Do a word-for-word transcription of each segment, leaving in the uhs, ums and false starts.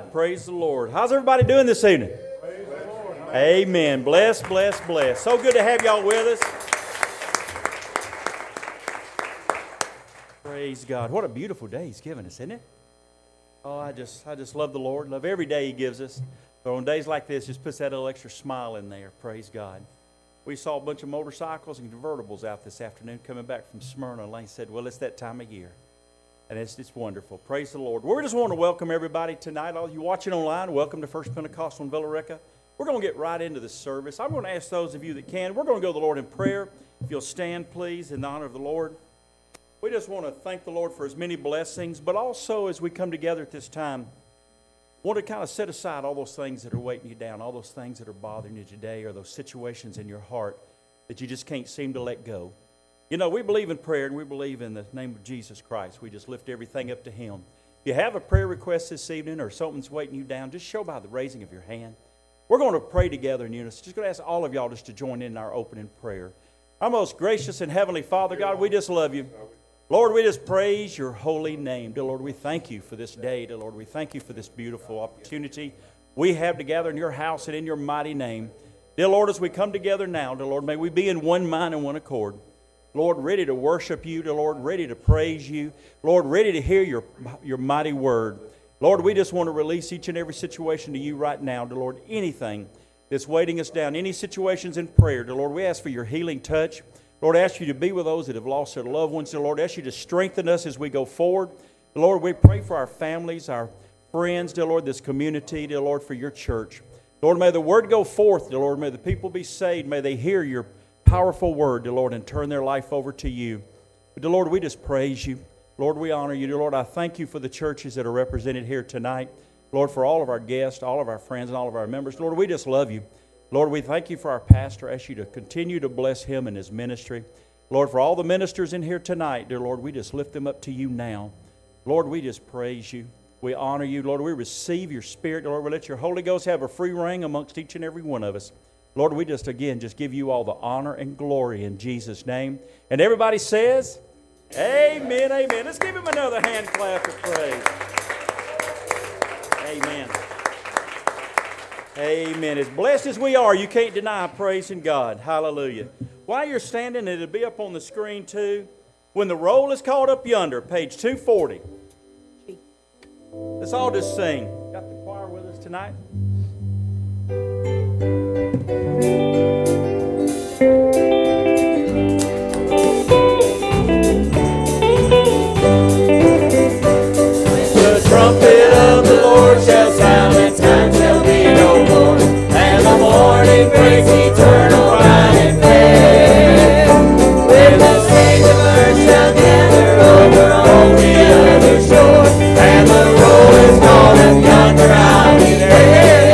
God. Praise the Lord. How's everybody doing this evening? Amen. Bless, bless, bless. So good to have y'all with us. Praise God. What a beautiful day He's given us, isn't it? Oh, I just I just love the Lord. Love every day He gives us. But on days like this, just puts that little extra smile in there. Praise God. We saw a bunch of motorcycles and convertibles out this afternoon coming back from Smyrna. Lane said, well, it's that time of year. And it's, it's wonderful. Praise the Lord. We just want to welcome everybody tonight. All you watching online, welcome to First Pentecostal in Villa Rica. We're going to get right into the service. I'm going to ask those of you that can, we're going to go to the Lord in prayer. If you'll stand, please, in the honor of the Lord. We just want to thank the Lord for His many blessings, but also as we come together at this time, want to kind of set aside all those things that are weighting you down, all those things that are bothering you today, or those situations in your heart that you just can't seem to let go. You know, we believe in prayer, and we believe in the name of Jesus Christ. We just lift everything up to Him. If you have a prayer request this evening or something's weighting you down, just show by the raising of your hand. We're going to pray together in unison. Just going to ask all of y'all just to join in our opening prayer. Our most gracious and heavenly Father, God, we just love You. Lord, we just praise Your holy name. Dear Lord, we thank You for this day. Dear Lord, we thank You for this beautiful opportunity we have to gather in Your house and in Your mighty name. Dear Lord, as we come together now, dear Lord, may we be in one mind and one accord. Lord, ready to worship You, dear Lord, ready to praise You. Lord, ready to hear Your, your mighty word. Lord, we just want to release each and every situation to You right now, dear Lord. Anything that's weighting us down, any situations in prayer, dear Lord, we ask for Your healing touch. Lord, I ask You to be with those that have lost their loved ones. Dear Lord, I ask You to strengthen us as we go forward. Dear Lord, we pray for our families, our friends, dear Lord, this community, dear Lord, for Your church. Lord, may the word go forth, dear Lord. May the people be saved. May they hear Your powerful word, dear Lord, and turn their life over to You. But, dear Lord, we just praise You. Lord, we honor You. Dear Lord, I thank You for the churches that are represented here tonight. Lord, for all of our guests, all of our friends, and all of our members. Lord, we just love You. Lord, we thank You for our pastor. I ask You to continue to bless him and his ministry. Lord, for all the ministers in here tonight, dear Lord, we just lift them up to You now. Lord, we just praise You. We honor You. Lord, we receive Your Spirit. Lord, we let Your Holy Ghost have a free reign amongst each and every one of us. Lord, we just, again, just give You all the honor and glory in Jesus' name. And everybody says, amen, amen. Let's give Him another hand clap of praise. Amen. Amen. As blessed as we are, you can't deny praising God. Hallelujah. While you're standing, it'll be up on the screen too. When the roll is called up yonder, page two forty. Let's all just sing. Got the choir with us tonight? The trumpet of the Lord shall sound, and time shall be no more, and the morning breaks eternal, bright and fair. When the saints of earth shall gather over on the other shore, and the roll is called up yonder, I'll be there.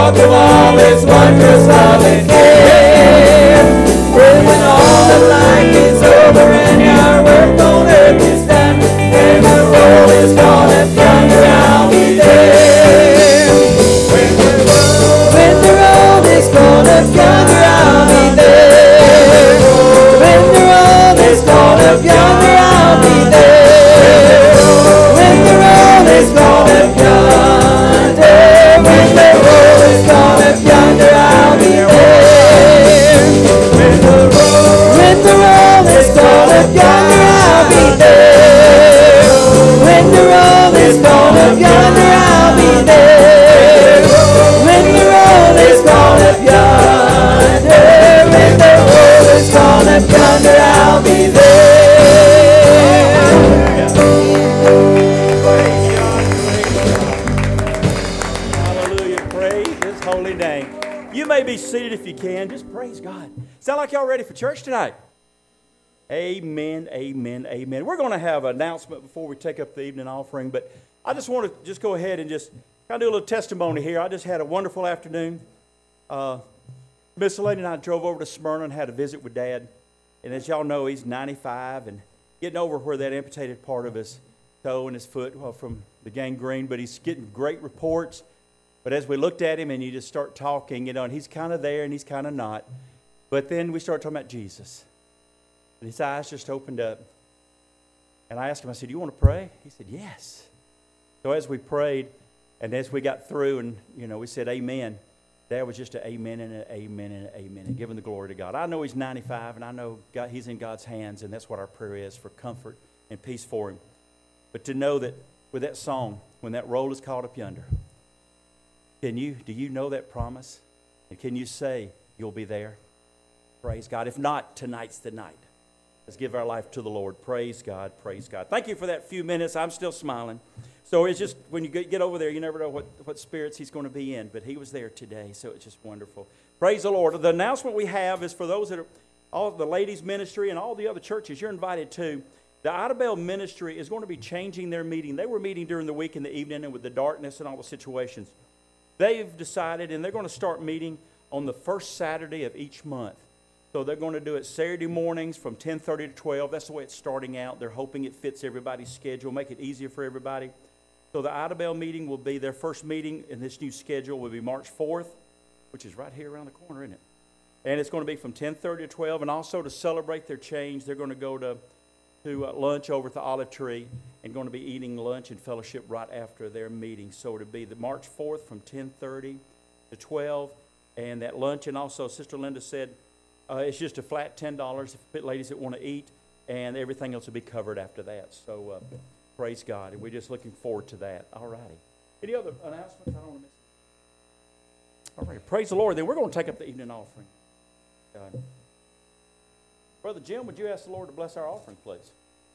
talk of all His wondrous love and care. And when all of life is over and our work on earth is done, and the roll is gone up yonder, I'll be there. When the roll, when the roll is gone up yonder, I'll be there. When the roll is gone up yonder, I'll be there. When the roll is gone up yonder, when the roll is gone up yonder, I'll be there. When the roll, when the roll is gone up yonder, I'll be there. When the roll is gone up yonder, I'll be there. When the roll is gone up yonder, when the roll is gone up yonder, I'll be there. Hallelujah. Praise His holy name. You may be seated if you can. Just praise God. Sound like y'all ready for church tonight? Amen, amen, amen. We're going to have an announcement before we take up the evening offering, but I just want to just go ahead and just kind of do a little testimony here. I just had a wonderful afternoon. Uh, Miss Lady and I drove over to Smyrna and had a visit with Dad. And as y'all know, he's ninety-five and getting over where that amputated part of his toe and his foot well, from the gangrene, but he's getting great reports. But as we looked at him and you just start talking, you know, and he's kind of there and he's kind of not. But then we start talking about Jesus. And his eyes just opened up. And I asked him, I said, "Do you want to pray?" He said, "Yes." So as we prayed, and as we got through, and, you know, we said, "Amen," Dad was just an amen and an amen and an amen, and giving the glory to God. I know he's ninety-five, and I know God, he's in God's hands, and that's what our prayer is, for comfort and peace for him. But to know that with that song, when that roll is called up yonder, can you, do you know that promise? And can you say you'll be there? Praise God. If not, tonight's the night. Let's give our life to the Lord. Praise God, praise God. Thank you for that few minutes. I'm still smiling. So it's just, when you get over there, you never know what, what spirits he's going to be in. But he was there today, so it's just wonderful. Praise the Lord. The announcement we have is for those that are, all the ladies' ministry and all the other churches, you're invited to. The Idabel ministry is going to be changing their meeting. They were meeting during the week in the evening, and with the darkness and all the situations, they've decided, and they're going to start meeting on the first Saturday of each month. So they're going to do it Saturday mornings from ten thirty to twelve. That's the way it's starting out. They're hoping it fits everybody's schedule, make it easier for everybody. So the Idabel meeting will be, their first meeting in this new schedule will be March fourth, which is right here around the corner, isn't it? And it's going to be from ten thirty to twelve. And also to celebrate their change, they're going to go to, to uh, lunch over at the Olive Tree and going to be eating lunch and fellowship right after their meeting. So it'll be the March fourth from ten thirty to twelve. And that lunch, and also Sister Linda said, Uh, it's just a flat ten dollars if ladies that want to eat, and everything else will be covered after that. So uh, praise God, and we're just looking forward to that. All righty. Any other announcements? I don't want to miss. All right. Praise the Lord. Then we're going to take up the evening offering. God. Brother Jim, would you ask the Lord to bless our offering, please?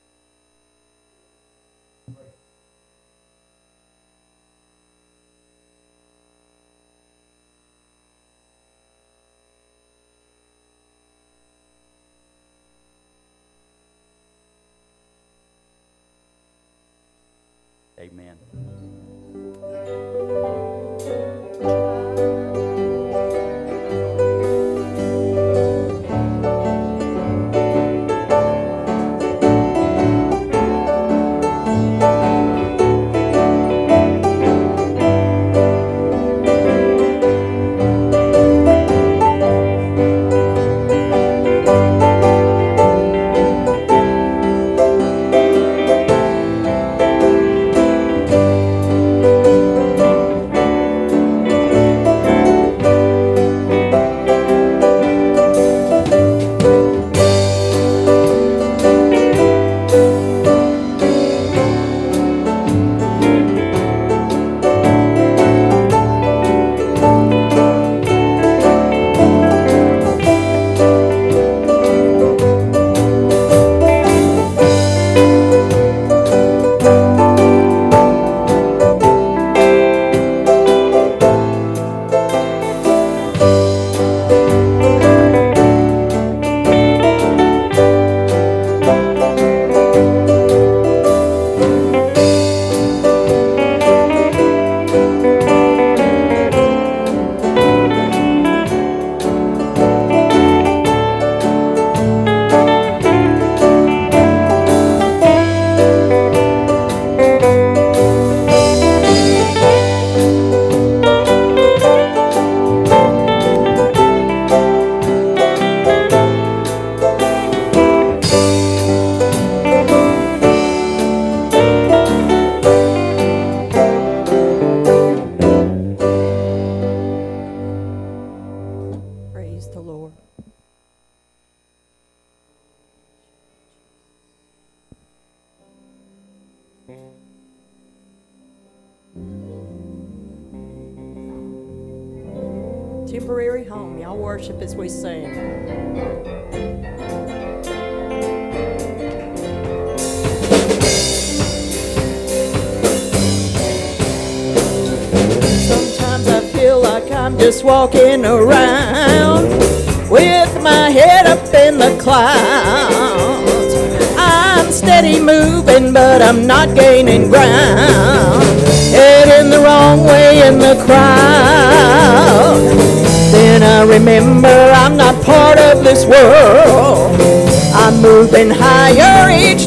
Amen. temporary home. Y'all worship as we sing. Sometimes I feel like I'm just walking around with my head up in the clouds. I'm steady moving, but I'm not gaining ground. Heading the wrong way in the crowd. Then I remember I'm not part of this world. I'm moving higher each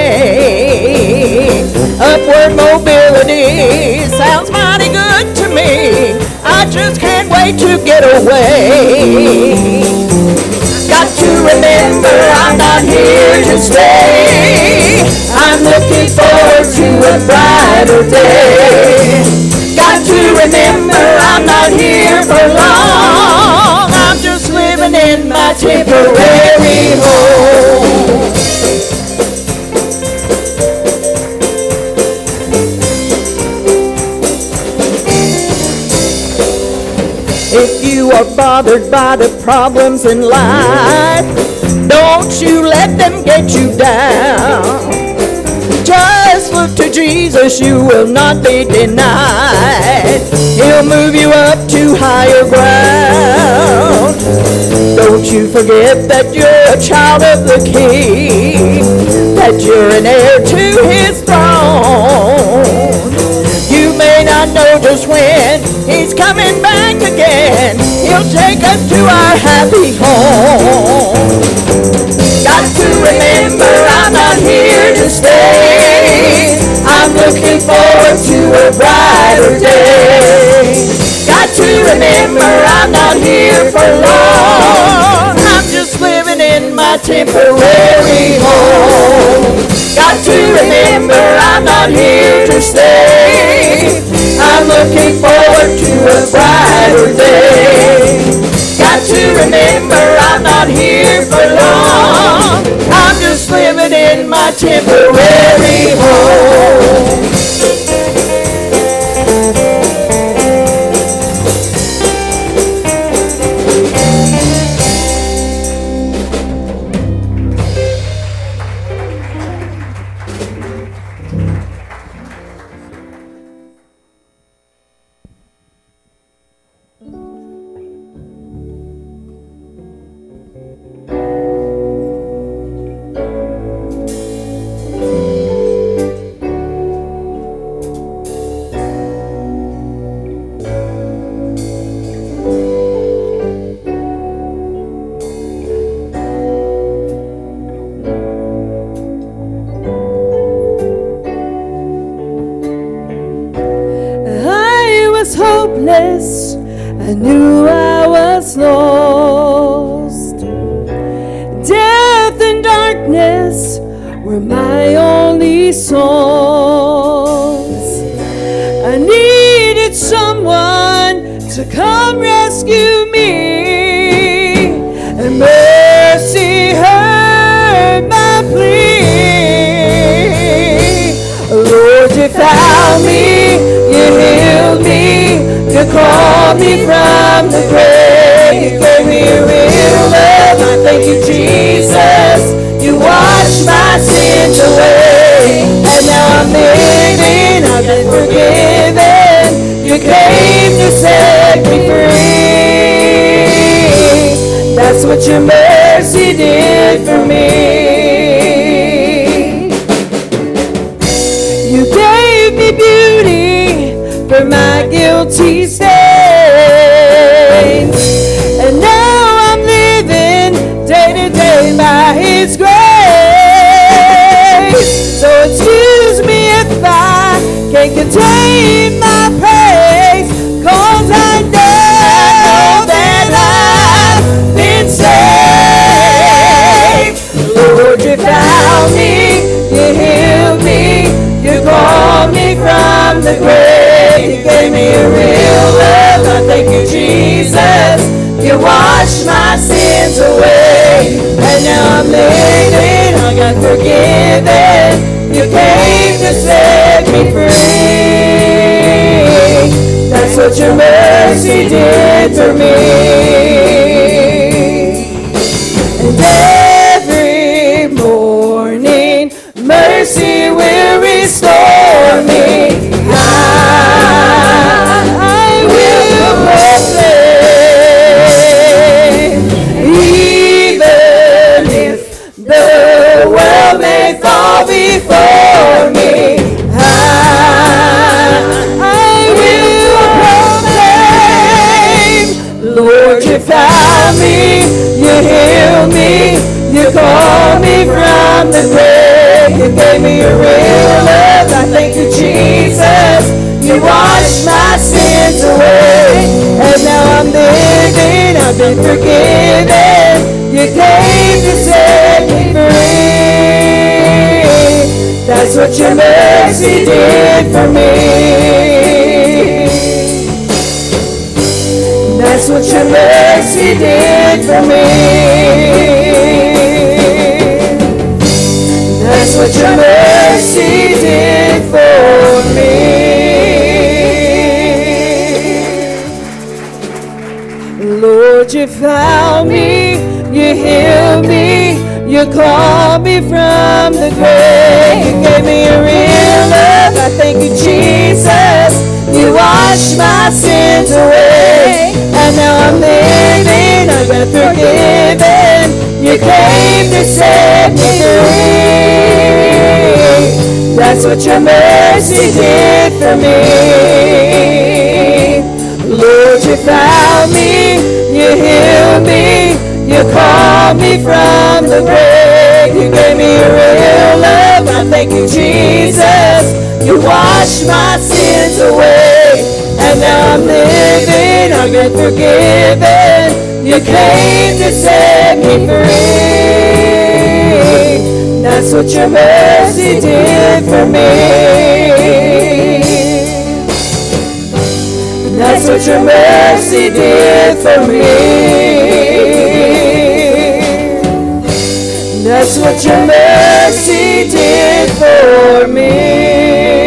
day. Upward mobility sounds mighty good to me. I just can't wait to get away. Got to remember I'm not here to stay. I'm looking forward to a brighter day. Got to remember I'm not here for long. I'm just living in my temporary home. If you are bothered by the problems in life, don't you let them get you down. Just look to Jesus, you will not be denied. He'll move you up to higher ground. Don't you forget that you're a child of the King, that you're an heir to His throne. You may not know just when He's coming back again. He'll take us to our happy home. Got to remember I'm not here to stay. I'm looking forward to a brighter day. Got to remember I'm not here for long. I'm just living in my temporary home. Got to remember I'm not here to stay. I'm looking forward to a brighter day. Got to remember I'm not here for long. I'm just living in my temporary home. I knew I was lost. Death and darkness were my only songs. I needed someone to come rescue me, and mercy heard my plea. Lord, you found me, you healed me, you called me from the grave. You gave me real love. I thank you, Jesus. You washed my sins away. And now I'm living, I've been forgiven. You came to set me free. That's what your mercy did for me. You gave me beauty for my guilty stains. And now I'm living day to day by His grace. So excuse me if I can't contain my praise, 'cause I know that I've been saved. Lord, you found me, you healed me, you called me from the grave. You gave me a real love. I thank you, Jesus. You washed my sins away. And now I'm living, I got forgiven. You came to set me free. That's That's what your mercy did for me. And every morning, mercy will restore me. I, I will proclaim, even if the world may fall before me. I, I will proclaim, Lord, you found me, you healed me, you called me from the grave, you gave me your real love. I thank you, Jesus, you washed my sins away, and now I'm living, I've been forgiven, you came to set me free. That's what your mercy did for me. That's what your mercy did for me. That's what your mercy did for me. Lord, you found me, you healed me, you called me from the grave, you gave me a real love. I thank you, Jesus, you washed my sins away, and now I'm living, I've been forgiven, you came to set me free. That's what your mercy did for me. Lord, you found me, you healed me, you called me from the grave, you gave me a real love. I thank you, Jesus, you washed my sins away, and now I'm living, I've been forgiven, you came to set me free. That's what your mercy did for me. That's what your mercy did for me. That's what your mercy did for me.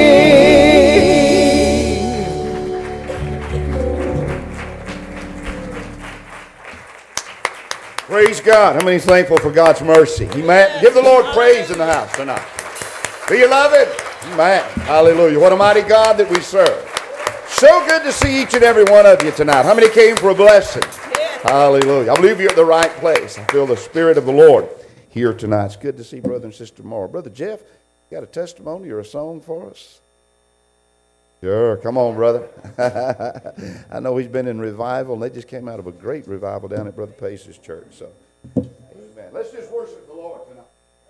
Praise God. How many is thankful for God's mercy? Amen. Give the Lord praise in the house tonight. Do you love it? Amen. Hallelujah. What a mighty God that we serve. So good to see each and every one of you tonight. How many came for a blessing? Yes. Hallelujah. I believe you're at the right place. I feel the Spirit of the Lord here tonight. It's good to see Brother and Sister Moore. Brother Jeff, you got a testimony or a song for us? Sure. Come on, brother. I know he's been in revival, and they just came out of a great revival down at Brother Pace's church. So, amen. Let's just worship the Lord tonight.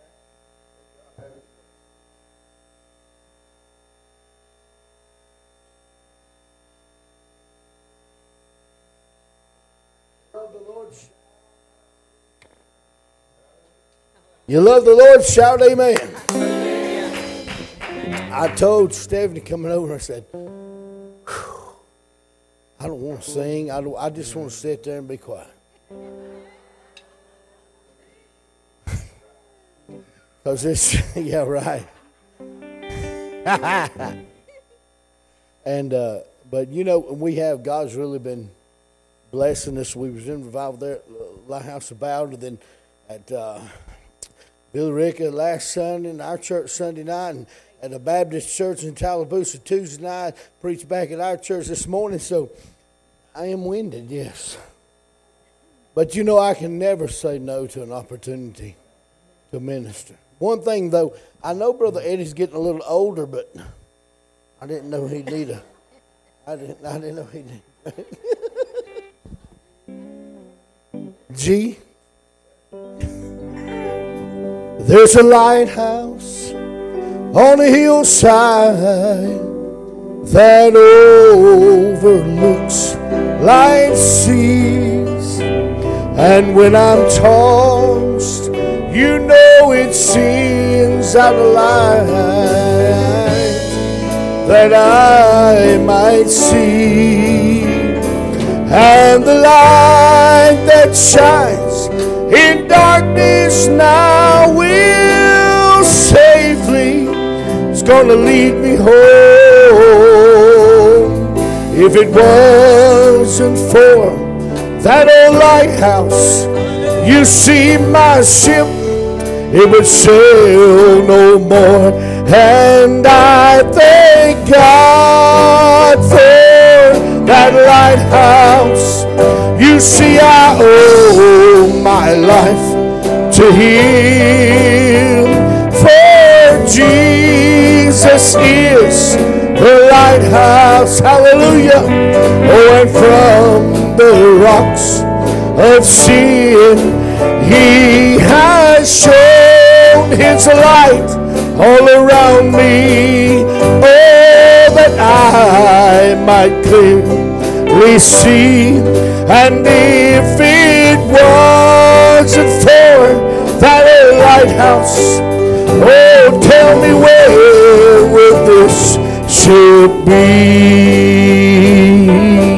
You love the Lord, shout amen. I told Stephanie coming over, I said, I don't want to sing. I, don't, I just want to sit there and be quiet. Because it's, yeah, right. and, uh, but you know, we have, God's really been blessing us. We was in revival there at Lighthouse of Bowden, and then at uh, Billy Ricka last Sunday, and our church Sunday night, and at the Baptist church in Tallapoosa Tuesday night, preached back at our church this morning, so I am winded, yes. But you know, I can never say no to an opportunity to minister. One thing, though, I know Brother Eddie's getting a little older, but I didn't know he'd need a, I didn't, I didn't know he'd need G. There's a lighthouse on a hillside that overlooks light seas, and when I'm tossed, you know it sings out a light that I might see, and the light that shines in darkness now will safely, it's gonna lead me home if If it wasn't for that old lighthouse, you see my ship, it would sail no more. And I thank God for that lighthouse. You see, I owe my life to Him, for Jesus is the lighthouse. Hallelujah. Oh, and from the rocks of sin He has shown His light all around me, oh, that I might clearly see. And if it wasn't for that old lighthouse, oh, tell me where would this ship be?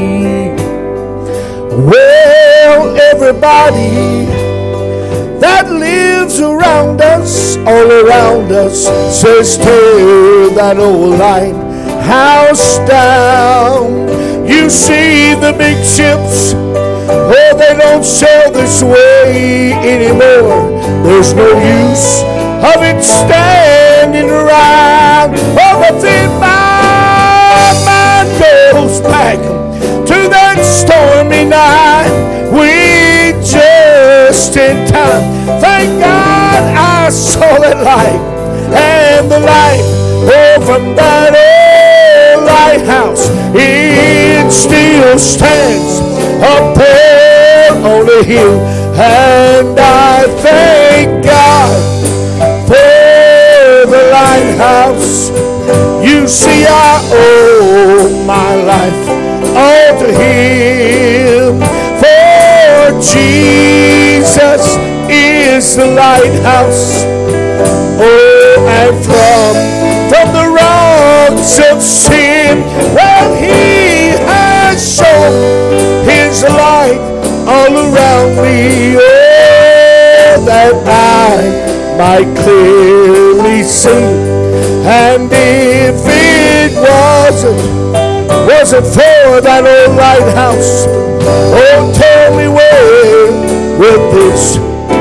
Well, everybody that lives around us, all around us, says tear that old lighthouse down. You see the big ships, oh, they don't sail this way anymore. There's no use of it standing around. Oh, but then my mind goes back to that stormy night. We just in time. Thank God I saw that light, and the light, oh, from that old lighthouse, it still stands up there on the hill. And I thank God for the lighthouse. You see, I owe my life all to Him, for Jesus is the lighthouse. Oh, and from, from the rocks of sin, well, He has shown His light all around me, oh, that I might clearly see. And if it wasn't, wasn't for that old lighthouse, oh, tell me where with this.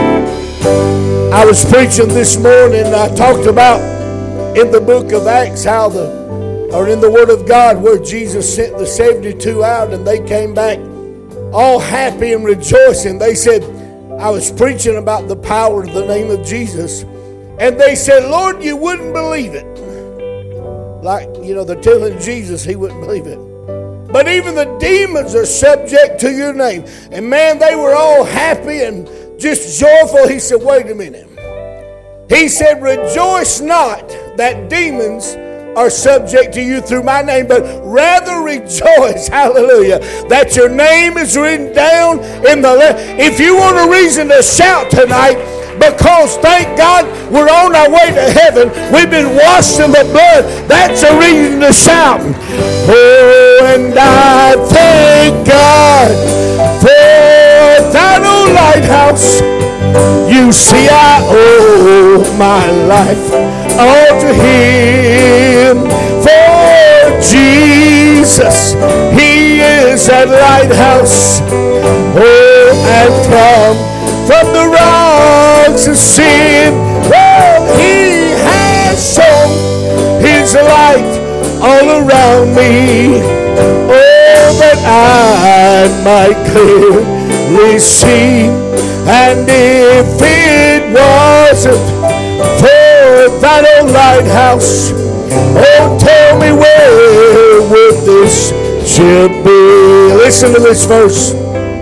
I was preaching this morning, I talked about in the book of Acts how the, or in the Word of God, where Jesus sent the seventy-two out and they came back all happy and rejoicing. They said, I was preaching about the power of the name of Jesus, and they said, Lord, you wouldn't believe it. Like, you know, they're telling Jesus He wouldn't believe it. But even the demons are subject to your name. And man, they were all happy and just joyful. He said, wait a minute. He said, rejoice not that demons are subject to you through my name, but rather rejoice, hallelujah, that your name is written down in the le- If you want a reason to shout tonight, because thank God we're on our way to heaven, we've been washed in the blood, that's a reason to shout. Oh, and I thank God for that old lighthouse. You see, I owe my life all to Him, for Jesus, He is that lighthouse. Oh, and from, from the rocks of sin, well, He has shown His light all around me, oh, that I might clearly see. And if it wasn't for that old lighthouse, oh, tell me where would this ship be? Listen to this verse.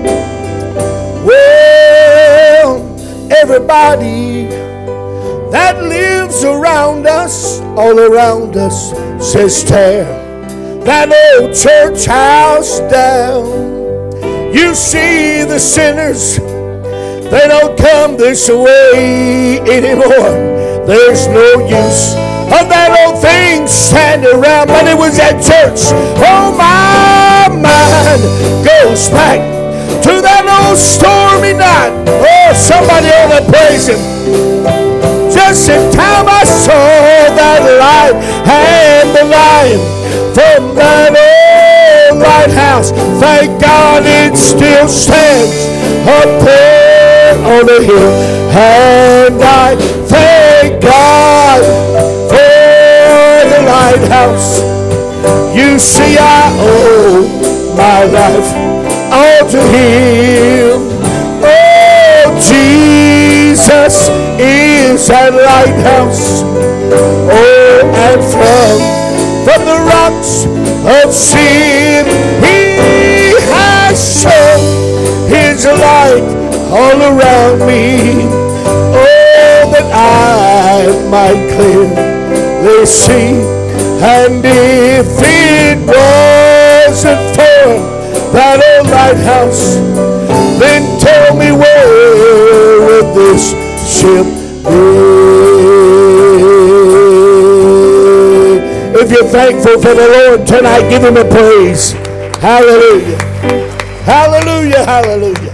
Well, everybody that lives around us, all around us, says tear that old church house down. You see the sinners, they don't come this way anymore. There's no use of that old thing standing around, but it was at church. Oh, my mind goes back to that old stormy night. Oh, somebody ought to praise Him. Just in time I saw that light and the light from that old lighthouse, thank God it still stands up there on the hill. And I thank God for the lighthouse. You see, I owe my life all to Him. Oh, Jesus is that lighthouse. Oh, and from, from the rocks of sin, He has shown His light all around me. Oh, that I might clearly see. And if it wasn't for that old lighthouse, then tell me where would this ship be? If you're thankful for the Lord tonight, give Him a praise. Hallelujah. Hallelujah, hallelujah.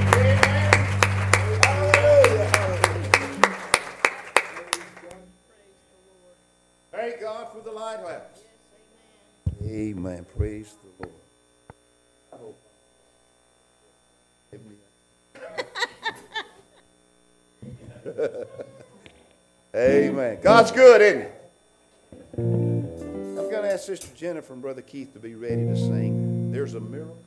Thank God for the lighthouse. Amen. Praise the Lord. I hope. Amen. God's good, isn't He? I'm going to ask Sister Jennifer and Brother Keith to be ready to sing. There's a miracle.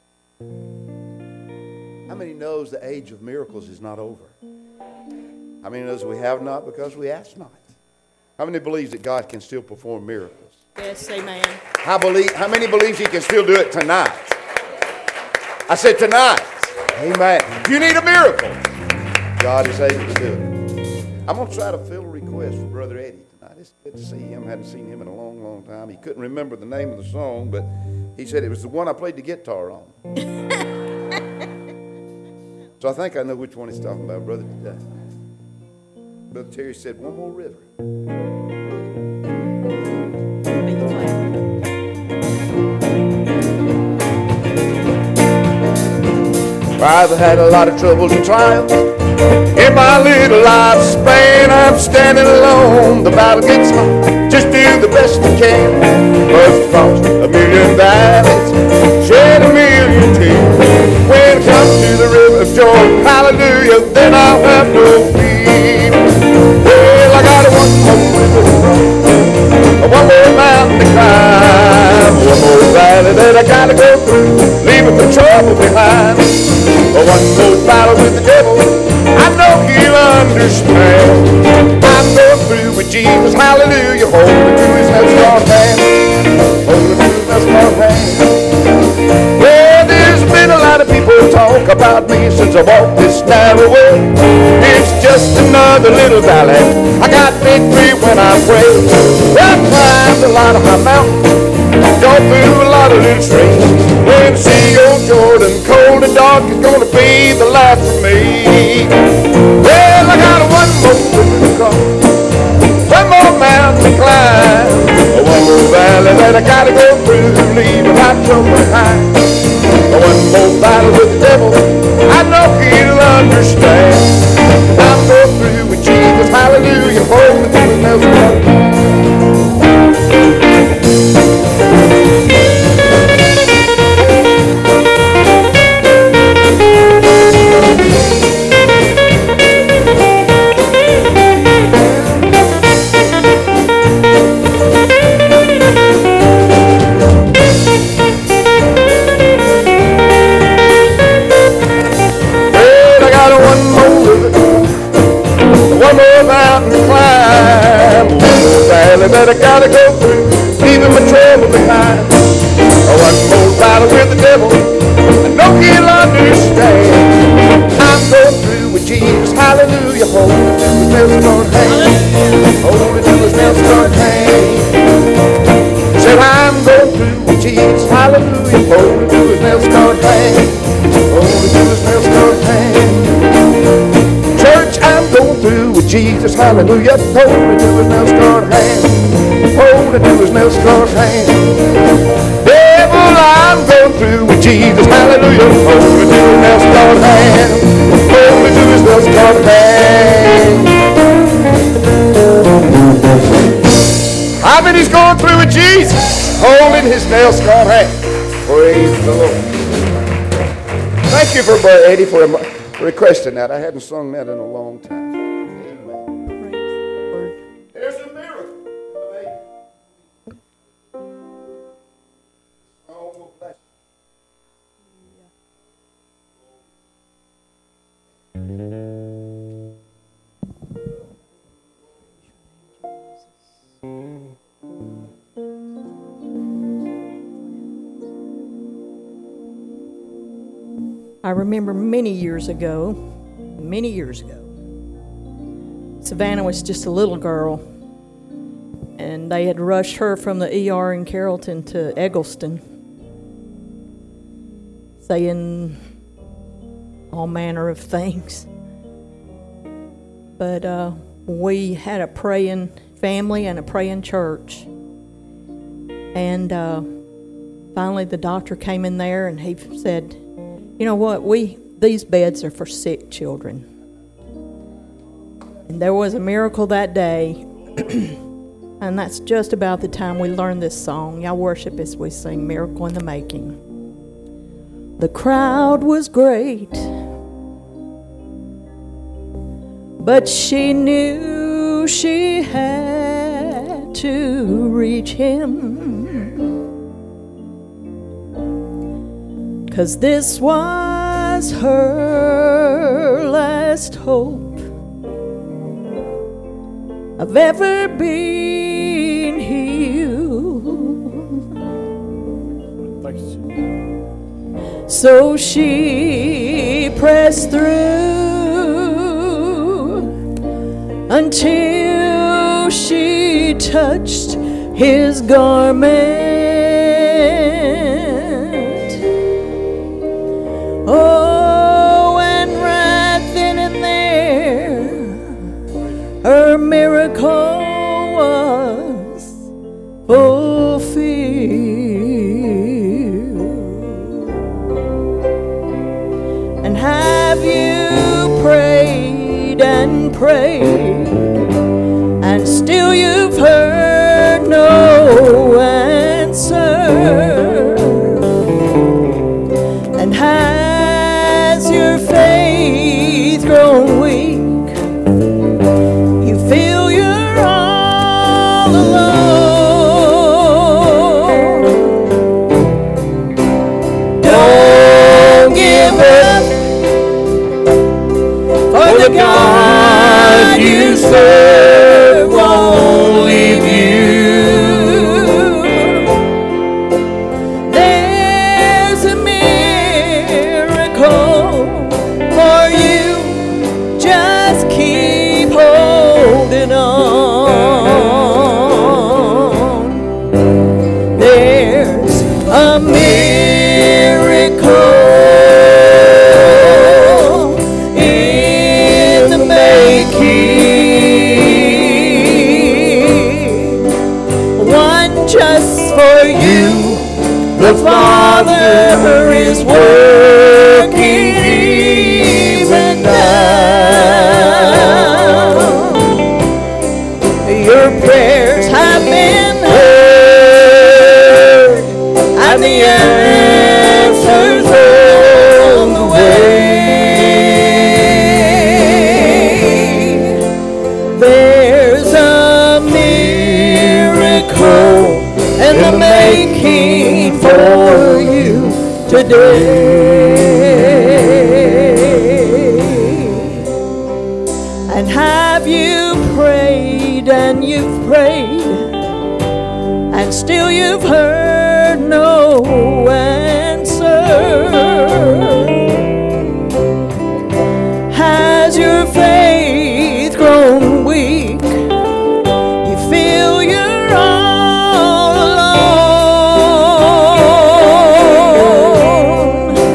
How many knows the age of miracles is not over? How many knows we have not because we ask not? How many believes that God can still perform miracles? Yes, amen. How, believe, how many believes He can still do it tonight? I said tonight. Amen. If you need a miracle, God is able to do it. I'm going to try to fill a request for Brother Eddie tonight. It's good to see him. I hadn't seen him in a long, long time. He couldn't remember the name of the song, but he said it was the one I played the guitar on. So I think I know which one he's talking about, Brother. Uh, Brother Terry said, "One more river." I've had a lot of troubles and trials in my little lifespan. I'm standing alone, the battle gets hard. Just do the best you can. Must cross a million valleys, shed a million tears. When it comes to the river of Jordan, hallelujah, then I'll have no fear. Well, I got a one more river to cross, one more mountain to climb, one more valley that I gotta go through, leaving the trouble behind. One more battle with the devil, I know He'll understand. I'm going through with Jesus, hallelujah, holding to His nail-scarred hand, holding to His nail-scarred hand. Well, there's been a lot of people talk about me since I walked this narrow way. It's just another little valley, I got victory when I pray. I've climbed a lot of high mountains, gone through a lot of little streams. When the sea old Jordan, cold and dark, is gonna be the last for me. Well, I got one more river to cross, one more mountain to climb, one more valley that I gotta go through, leaving my trouble behind. One more battle with the devil, I know He'll understand. I'm going through with Jesus, hallelujah, holding to His nail-scarred hand. That I gotta go through, leaving my trouble behind. One more battle with the devil, I know He'll understand. I'm going through with Jesus, hallelujah, holding to His nail-scarred hand, holding to His nail-scarred hand. Said I'm going through with Jesus, hallelujah, holding to His nail-scarred hand, holding to His nail-scarred hand. Church, I'm going through with Jesus, hallelujah, holding to His nail-scarred hand, holding to His nail-scarred hand. Devil, I'm going through with Jesus, hallelujah, holding to His nail-scarred hand, holding to His nail-scarred hand. How many's going through with Jesus, holding His nail-scarred hand? Praise Praise the Lord. Thank you for Brother Eddie for requesting that. I hadn't sung that in a long time. Amen. There's a miracle. Oh, well, bless I remember many years ago, many years ago, Savannah was just a little girl, and they had rushed her from the E R in Carrollton to Eggleston, saying all manner of things. But uh, we had a praying family and a praying church. And uh, finally the doctor came in there and he said, you know what, we these beds are for sick children. And there was a miracle that day. And that's just about the time we learned this song. Y'all worship as we sing Miracle in the Making. The crowd was great, but she knew she had to reach him, 'cause this was her last hope of ever being healed. So she pressed through until she touched his garment. Oh, and right then and there, her miracle was fulfilled. And have you prayed and prayed, and still you've heard no answer? And has your faith grown weak? You feel you're all alone. Don't give up, for the God you serve won't leave you. There's a miracle for you. Just keep holding on. There's a miracle in the making. One just for you. The Father is working even now. Your prayers have been heard, and the answers on the way. There's a miracle in the making for you today. And have you prayed and you've prayed, and still you've heard no answer? Has your faith grown weak? You feel you're all alone.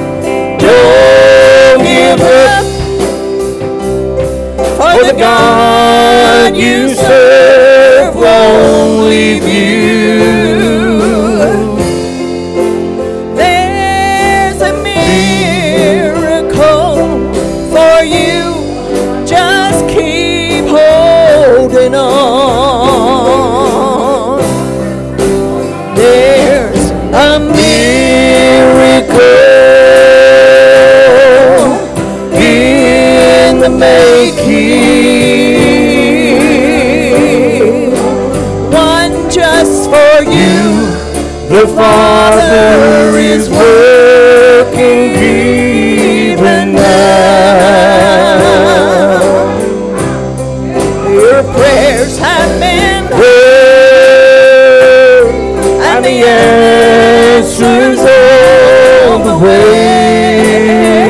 Father is working even now. Your prayers have been heard, and the answers on the way.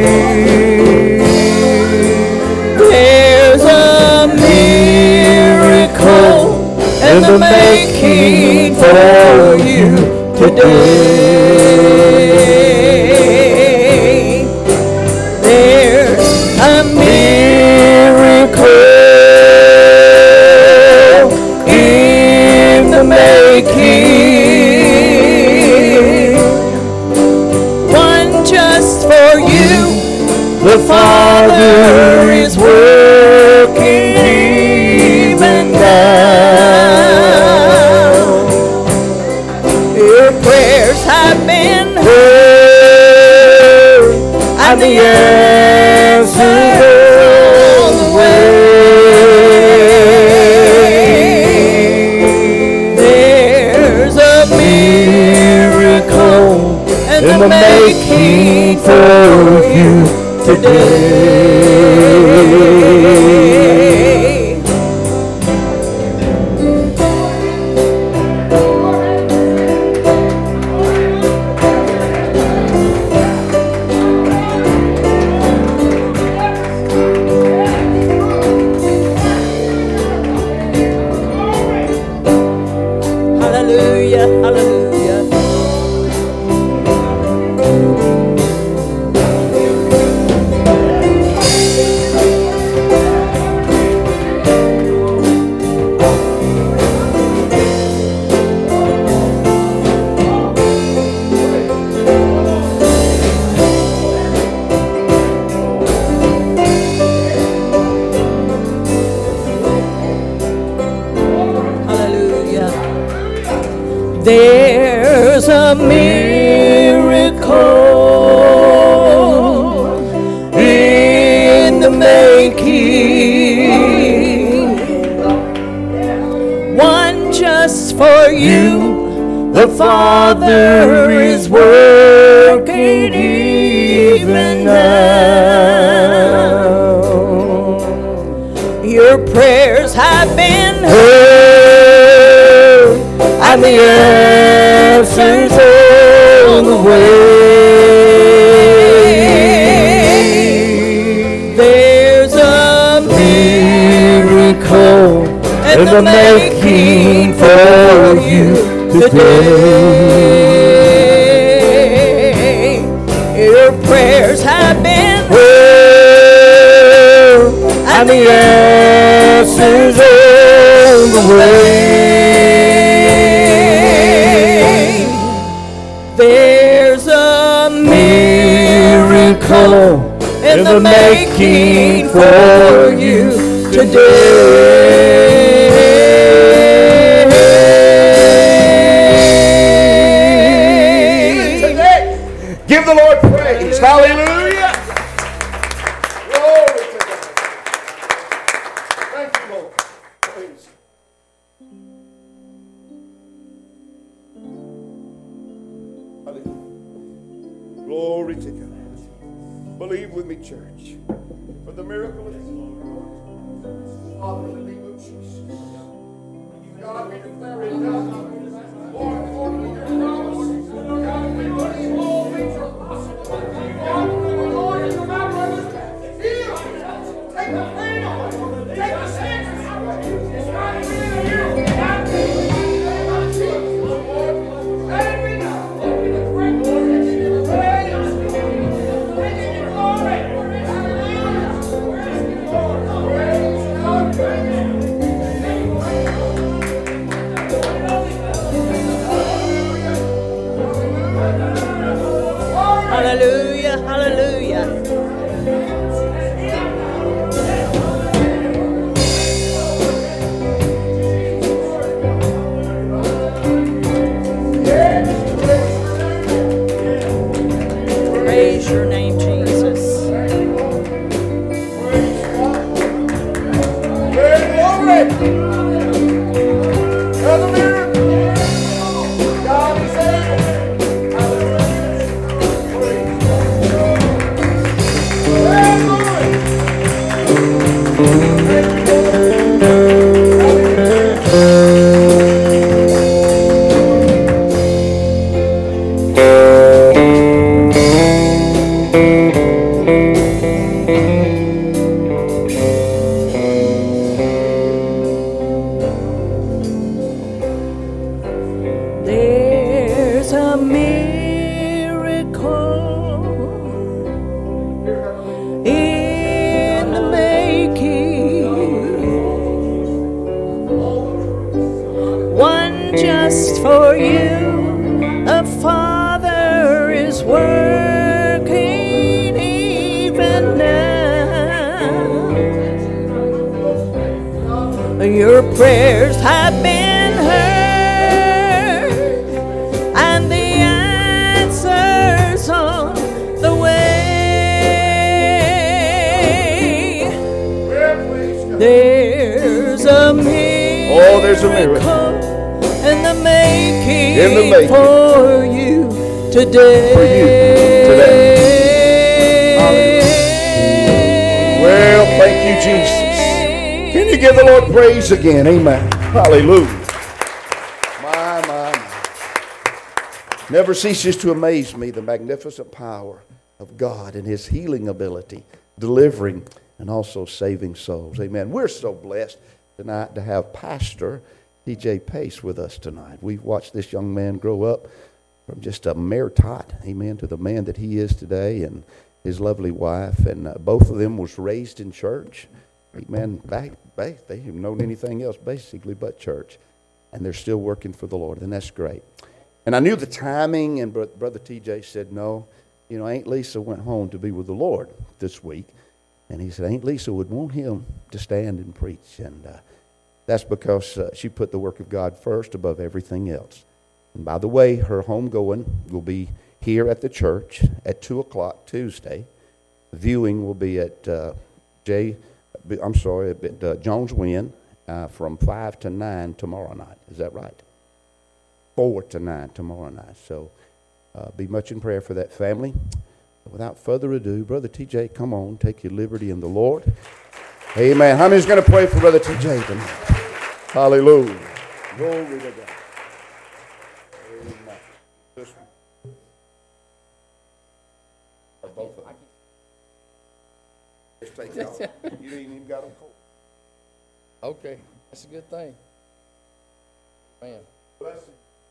There's a miracle in the making for you today. There's a miracle in the making, one just for you. The Father is working even now. Your prayers have been heard, and the answers on the way. There's a miracle in the making for you today. Hallelujah, hallelujah. There's a miracle in the making, one just for you. The Father is working even now. Your prayers have been heard, and the answers on the way. There's a miracle in the making for you today. Your prayers have been heard, and the answers on the way. There's a miracle in the making for you today. Give the Lord praise. Hallelujah. Glory to God. Thank you, Lord. Praise. Hallelujah. Glory to God. Believe with me, church. For the miracle is Father, in the name of Jesus. God, we declare it done. Lord, according to your promise, God, we believe all things are possible. God, the Lord is about to heal. Take the pain away. Take the sickness away. It's not in you. God, in the name of Jesus, Lord. Let it be done. Lord, we pray, Lord, that you give praise. We give you glory. Hallelujah. Praise the Lord. Praise God. Praise God. Hallelujah. best for you. The Father is working even now. Your prayers have been heard, and the answers on the way. There's a miracle, Oh, there's a miracle in the making, In the making. for you today. For you today. Well, thank you, Jesus. Can you give the Lord praise again? Amen. Hallelujah. My, my, my. Never ceases to amaze me the magnificent power of God and His healing ability, delivering and also saving souls. Amen. We're so blessed tonight to have Pastor T J Pace with us tonight. We've watched this young man grow up from just a mere tot, amen, to the man that he is today, and his lovely wife. And uh, both of them was raised in church. Amen. Back, back, they haven't known anything else basically but church. And they're still working for the Lord, and that's great. And I knew the timing, and Bro- Brother T J said, no, you know, Aunt Lisa went home to be with the Lord this week. And he said, Aunt Lisa would want him to stand and preach. And uh, that's because uh, she put the work of God first above everything else. And by the way, her homegoing will be here at the church at two o'clock Tuesday. Viewing will be at uh, J. I'm sorry, at uh, Jones Wynn uh, from five to nine tomorrow night. Is that right? four to nine tomorrow night. So uh, be much in prayer for that family. Without further ado, Brother T J, come on, take your liberty in the Lord. Amen. How many's going to pray for Brother T J tonight? Hallelujah. Glory to God. Amen. This one. Or both of them. Just take out. You ain't even got them cold. Okay, that's a good thing. Man, Blessing.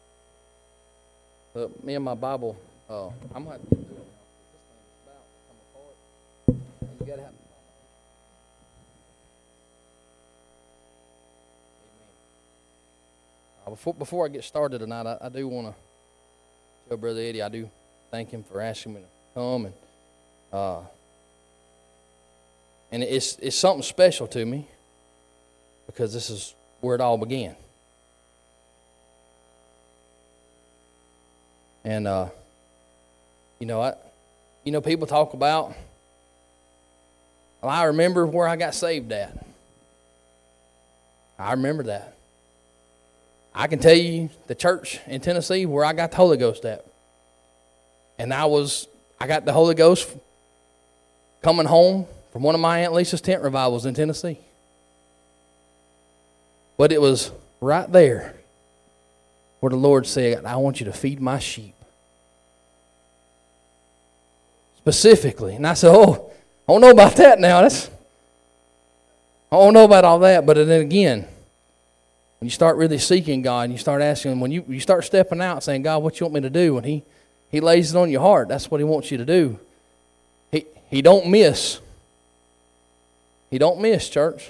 uh, me and my Bible, uh, I'm going to have to get to it now. This thing is about to come apart. And you got to have the Amen. Uh, before, before I get started tonight, I, I do want to tell Brother Eddie, I do thank him for asking me to come. And uh, and it's it's something special to me because this is where it all began. And, uh, you know, I, you know, people talk about, well, I remember where I got saved at. I remember that. I can tell you the church in Tennessee where I got the Holy Ghost at. And I was, I got the Holy Ghost coming home from one of my Aunt Lisa's tent revivals in Tennessee. But it was right there where the Lord said, I want you to feed my sheep. Specifically. And I said, oh, I don't know about that now. That's, I don't know about all that. But then again, when you start really seeking God and you start asking, when you, you start stepping out saying, God, what you want me to do? And he, he lays it on your heart. That's what he wants you to do. He, he don't miss. He don't miss, church.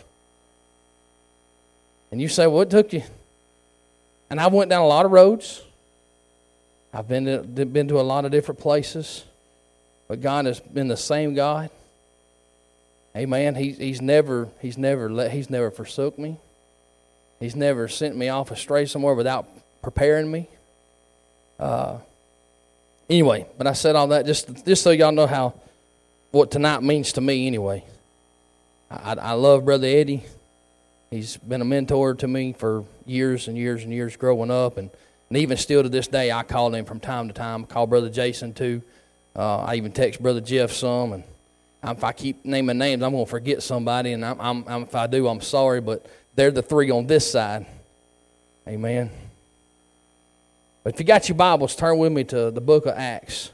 And you say, well, it took you. And I went down a lot of roads. I've been to, been to a lot of different places. But God has been the same God. Amen. He, he's never, he's never let, he's never forsook me. He's never sent me off astray somewhere without preparing me. Uh, anyway, but I said all that just, just so y'all know how, what tonight means to me anyway. I, I love Brother Eddie. He's been a mentor to me for years and years and years growing up. And, and even still to this day, I call him from time to time. I call Brother Jason too. Uh, I even text Brother Jeff some. And if I keep naming names, I'm going to forget somebody. And I'm, I'm, I'm, if I do, I'm sorry. But they're the three on this side. Amen. But if you got your Bibles, turn with me to the book of Acts.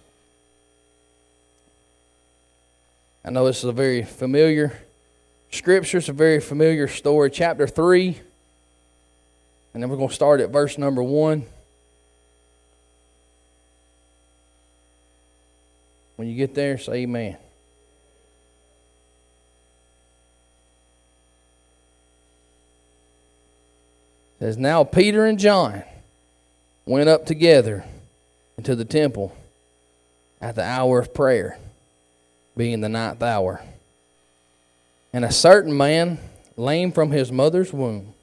I know this is a very familiar scripture. It's a very familiar story. Chapter three. And then we're going to start at verse number one. When you get there, say amen. It says, now Peter and John went up together into the temple at the hour of prayer, being the ninth hour. And a certain man, lame from his mother's womb,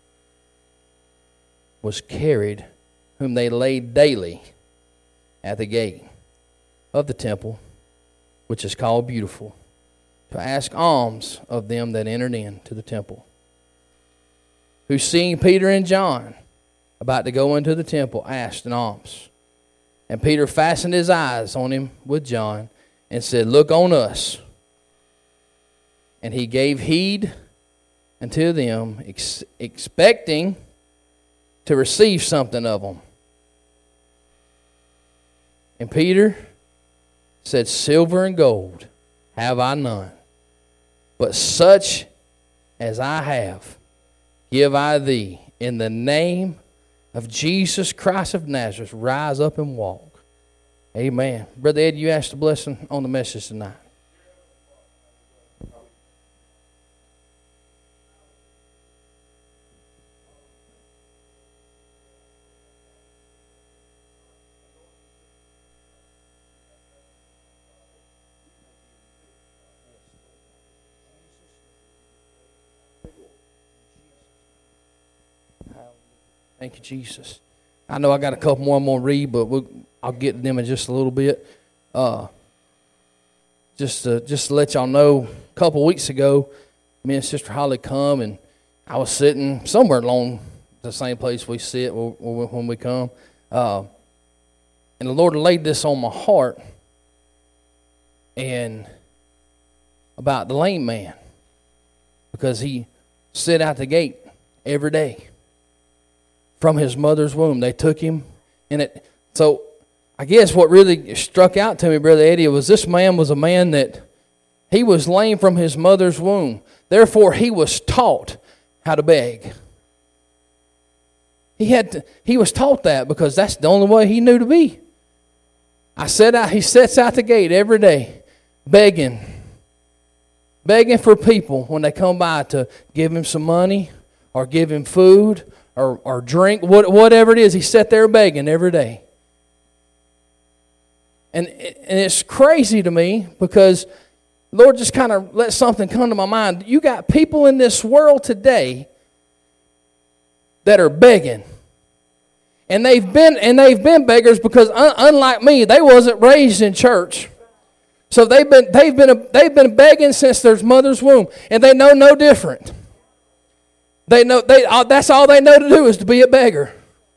was carried, whom they laid daily at the gate of the temple, which is called Beautiful, to ask alms of them that entered into the temple. Who, seeing Peter and John about to go into the temple, asked an alms. And Peter fastened his eyes on him with John and said, Look on us. And he gave heed unto them, ex- expecting to receive something of them. And Peter said, Silver and gold have I none, but such as I have give I thee. In the name of Jesus Christ of Nazareth, rise up and walk. Amen. Brother Ed, you asked a blessing on the message tonight. Thank you, Jesus. I know I got a couple more I'm going to read, but we'll, I'll get to them in just a little bit. Uh, just, to, just to let y'all know, a couple weeks ago, me and Sister Holly come, and I was sitting somewhere along the same place we sit when we come. Uh, and the Lord laid this on my heart and about the lame man, because he sit out the gate every day. From his mother's womb, they took him, and it. So, I guess what really struck out to me, Brother Eddie, was this man was a man that he was lame from his mother's womb. Therefore, he was taught how to beg. He had to, he was taught that because that's the only way he knew to be. I said out, he sits out the gate every day, begging, begging for people when they come by to give him some money or give him food. Or, or drink, what, whatever it is, he sat there begging every day. And, and it's crazy to me because Lord just kind of let something come to my mind. You got people in this world today that are begging. And they've been and they've been beggars because un, unlike me, they wasn't raised in church. So they've been they've been they've been begging since their mother's womb, and they know no different. They know they. That's all they know to do is to be a beggar.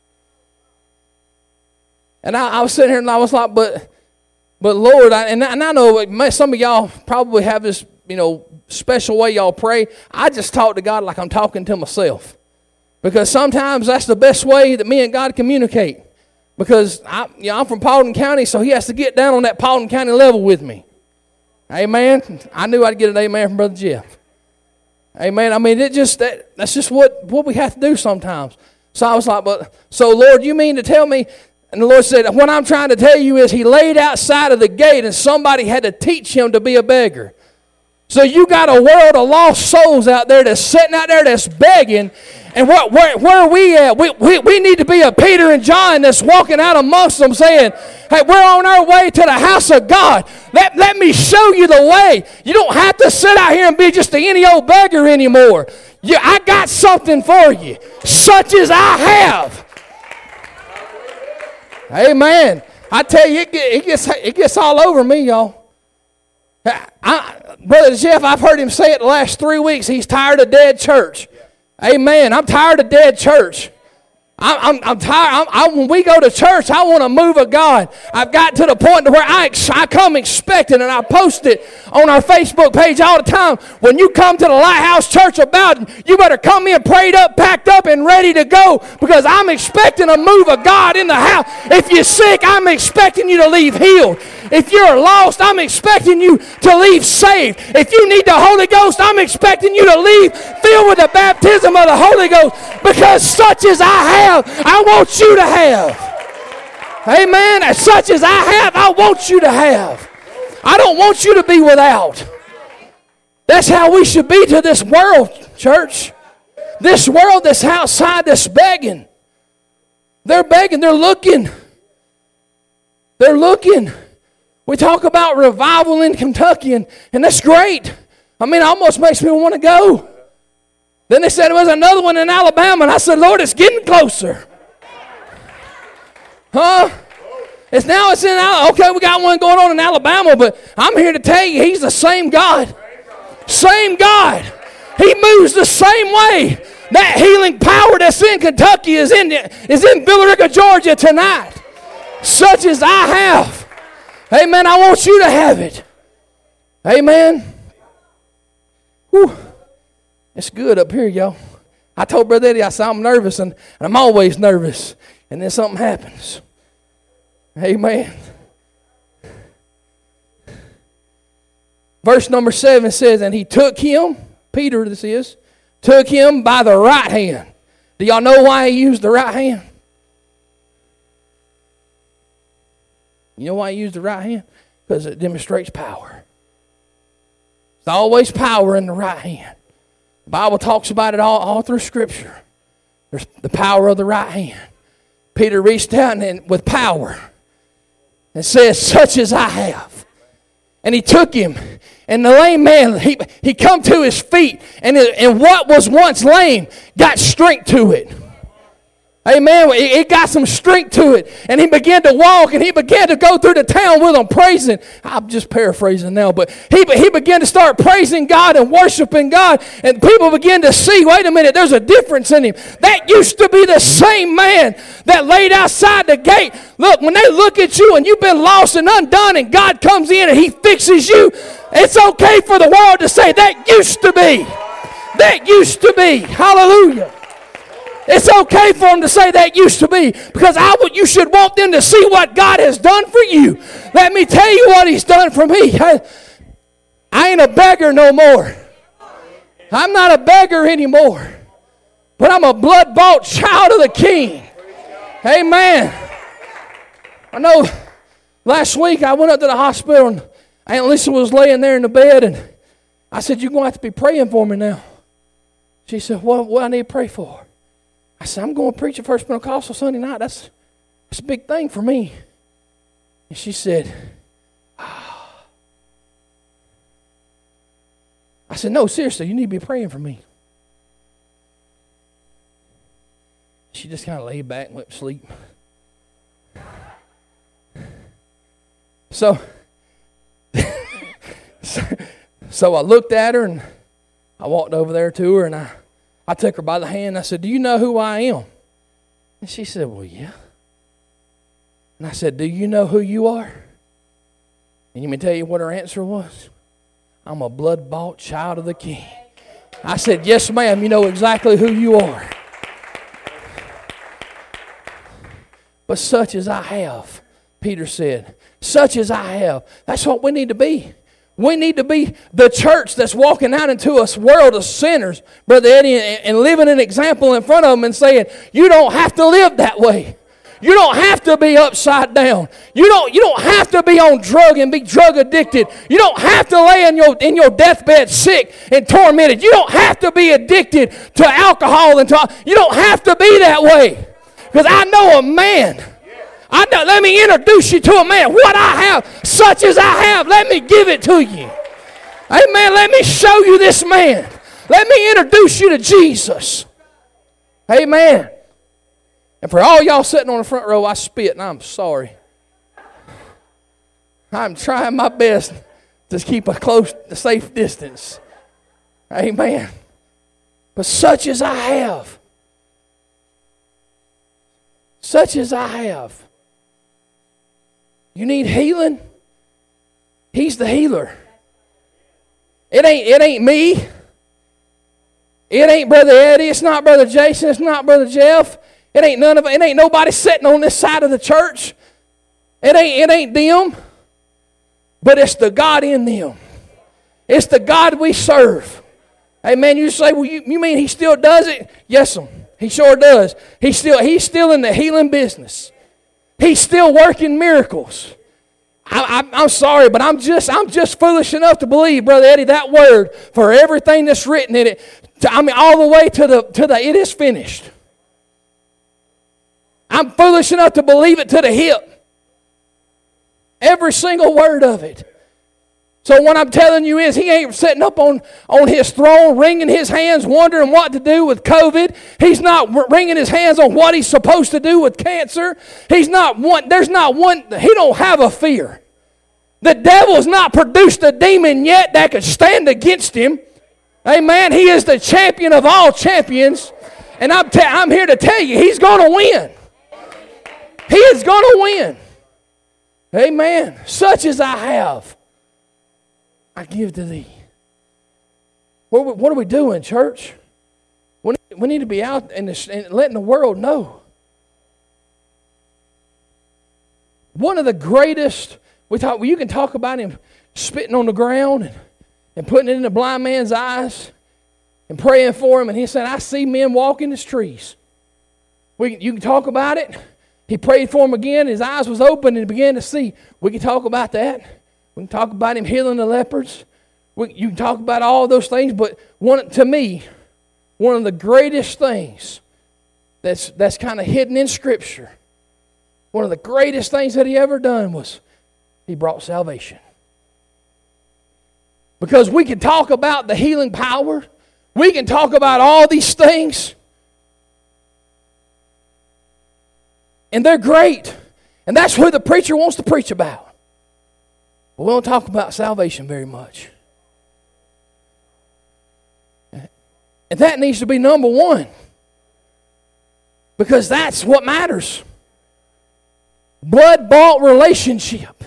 And I, I was sitting here and I was like, but, but Lord, I, and, I, and I know some of y'all probably have this, you know, special way y'all pray. I just talk to God like I'm talking to myself, because sometimes that's the best way that me and God communicate. Because I, you know, I'm from Paulding County, so He has to get down on that Paulding County level with me. Amen. I knew I'd get an amen from Brother Jeff. Amen. I mean, it just that, that's just what, what we have to do sometimes. So I was like, but so Lord, you mean to tell me? And the Lord said, what I'm trying to tell you is He laid outside of the gate and somebody had to teach him to be a beggar. So you got a world of lost souls out there that's sitting out there that's begging. And what, where, where are we at? We, we, we need to be a Peter and John that's walking out amongst them saying, hey, we're on our way to the house of God. Let, let me show you the way. You don't have to sit out here and be just any old beggar anymore. You, I got something for you, such as I have. Amen. I tell you, it, it, gets, it gets all over me, y'all. I, Brother Jeff, I've heard him say it the last three weeks. He's tired of dead church. Amen. I'm tired of dead church. I'm, I'm, I'm tired. I'm, I, when we go to church, I want to move of God. I've got to the point to where I, I come expecting, and I post it on our Facebook page all the time. When you come to the Lighthouse Church of Bowden, you better come in prayed up, packed up, and ready to go, because I'm expecting a move of God in the house. If you're sick, I'm expecting you to leave healed. If you're lost, I'm expecting you to leave saved. If you need the Holy Ghost, I'm expecting you to leave filled with the baptism of the Holy Ghost, because such as I have, I want you to have. Amen. As such as I have, I want you to have. I don't want you to be without. That's how we should be to this world, church. This world that's outside that's begging. They're begging. They're looking. They're looking. We talk about revival in Kentucky, and, and that's great. I mean, it almost makes me want to go. Then they said there was another one in Alabama, and I said, Lord, it's getting closer. Huh? It's now it's in Alabama. Okay, we got one going on in Alabama, but I'm here to tell you, he's the same God. Same God. He moves the same way. That healing power that's in Kentucky is in, is in Villa Rica, Georgia tonight. Such as I have. Amen. I want you to have it. Amen. Whew. It's good up here, y'all. I told Brother Eddie, I said, I'm nervous, and, and I'm always nervous. And then something happens. Amen. Verse number seven says, and he took him, Peter this is, took him by the right hand. Do y'all know why he used the right hand? You know why he used the right hand? Because it demonstrates power. There's always power in the right hand. The Bible talks about it all, all through Scripture. There's the power of the right hand. Peter reached out and with power and says, such as I have. And he took him. And the lame man, he, he come to his feet. And, it, and what was once lame got strength to it. Amen. It, it got some strength to it. And he began to walk, and he began to go through the town with them praising. I'm just paraphrasing now, but he, he began to start praising God and worshiping God. And people began to see, wait a minute, there's a difference in him. That used to be the same man that laid outside the gate. Look, when they look at you and you've been lost and undone, and God comes in and he fixes you, it's okay for the world to say, that used to be. That used to be. Hallelujah. It's okay for them to say that used to be, because I would, you should want them to see what God has done for you. Let me tell you what he's done for me. I, I ain't a beggar no more. I'm not a beggar anymore, but I'm a blood-bought child of the King. Amen. I know last week I went up to the hospital, and Aunt Lisa was laying there in the bed, and I said, you're going to have to be praying for me now. She said, what, what I need to pray for? I said, I'm going to preach at First Pentecostal Sunday night. That's, that's a big thing for me. And she said, ah. I said, no, seriously, you need to be praying for me. She just kind of laid back and went to sleep. So, so, so I looked at her, and I walked over there to her, and I I took her by the hand. And I said, do you know who I am? And she said, well, yeah. And I said, do you know who you are? And you may tell you what her answer was? I'm a blood-bought child of the King. I said, yes, ma'am, you know exactly who you are. But such as I have, Peter said, such as I have. That's what we need to be. We need to be the church that's walking out into a world of sinners, Brother Eddie, and, and living an example in front of them and saying, you don't have to live that way. You don't have to be upside down. You don't, you don't have to be on drug and be drug addicted. You don't have to lay in your, in your deathbed sick and tormented. You don't have to be addicted to alcohol. and to, You don't have to be that way. Because I know a man. I know, let me introduce you to a man. What I have, such as I have, let me give it to you. Amen. Let me show you this man. Let me introduce you to Jesus. Amen. And for all y'all sitting on the front row, I spit, and I'm sorry. I'm trying my best to keep a close, a safe distance. Amen. But such as I have, such as I have. You need healing? He's the healer. It ain't, it ain't me. It ain't Brother Eddie. It's not Brother Jason. It's not Brother Jeff. It ain't none of it. It ain't nobody sitting on this side of the church. It ain't, it ain't them. But it's the God in them. It's the God we serve. Amen. You say, well, you, you mean he still does it? Yes, sir. He sure does. He's still, he's still in the healing business. He's still working miracles. I, I, I'm sorry, but I'm just I'm just foolish enough to believe, Brother Eddie, that word for everything that's written in it. To, I mean, all the way to the to the it is finished. I'm foolish enough to believe it to the hip. Every single word of it. So what I'm telling you is he ain't sitting up on, on his throne, wringing his hands, wondering what to do with COVID. He's not wringing his hands on what he's supposed to do with cancer. He's not one, there's not one, he don't have a fear. The devil's not produced a demon yet that could stand against him. Amen. He is the champion of all champions. And I'm, te- I'm here to tell you, he's going to win. He is going to win. Amen. Such as I have, I give to thee. What, what are we doing, church? We need, we need to be out and letting the world know. One of the greatest, we talk. Well, you can talk about him spitting on the ground and, and putting it in the blind man's eyes and praying for him. And he said, I see men walking the trees. We, you can talk about it. He prayed for him again. His eyes was open and he began to see. We can talk about that. We can talk about him healing the lepers. We, you can talk about all those things, but one to me, one of the greatest things that's that's kind of hidden in Scripture, one of the greatest things that he ever done was he brought salvation. Because we can talk about the healing power. We can talk about all these things. And they're great. And that's who the preacher wants to preach about. But we don't talk about salvation very much. And that needs to be number one. Because that's what matters. Blood-bought relationship.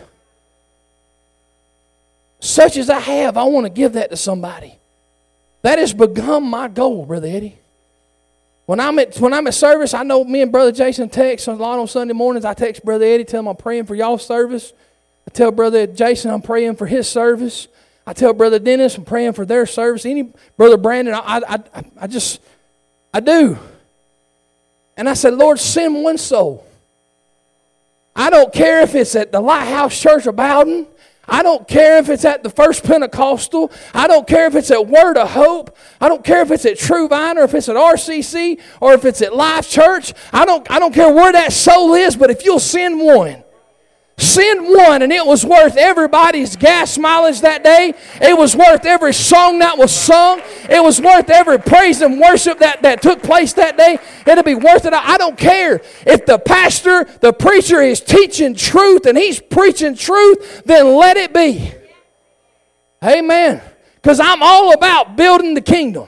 Such as I have, I want to give that to somebody. That has become my goal, Brother Eddie. When I'm at when I'm at service, I know me and Brother Jason text a lot on Sunday mornings. I text Brother Eddie, tell him I'm praying for y'all's service. I tell Brother Jason I'm praying for his service. I tell Brother Dennis I'm praying for their service. Any Brother Brandon, I, I, I just, I do. And I said, Lord, send one soul. I don't care if it's at the Lighthouse Church of Bowden. I don't care if it's at the First Pentecostal. I don't care if it's at Word of Hope. I don't care if it's at True Vine or if it's at R C C or if it's at Life Church. I don't, I don't care where that soul is, but if you'll send one, send one, and it was worth everybody's gas mileage that day. It was worth every song that was sung. It was worth every praise and worship that, that took place that day. It'll be worth it. I don't care if the pastor, the preacher is teaching truth and he's preaching truth, then let it be. Amen. Because I'm all about building the kingdom.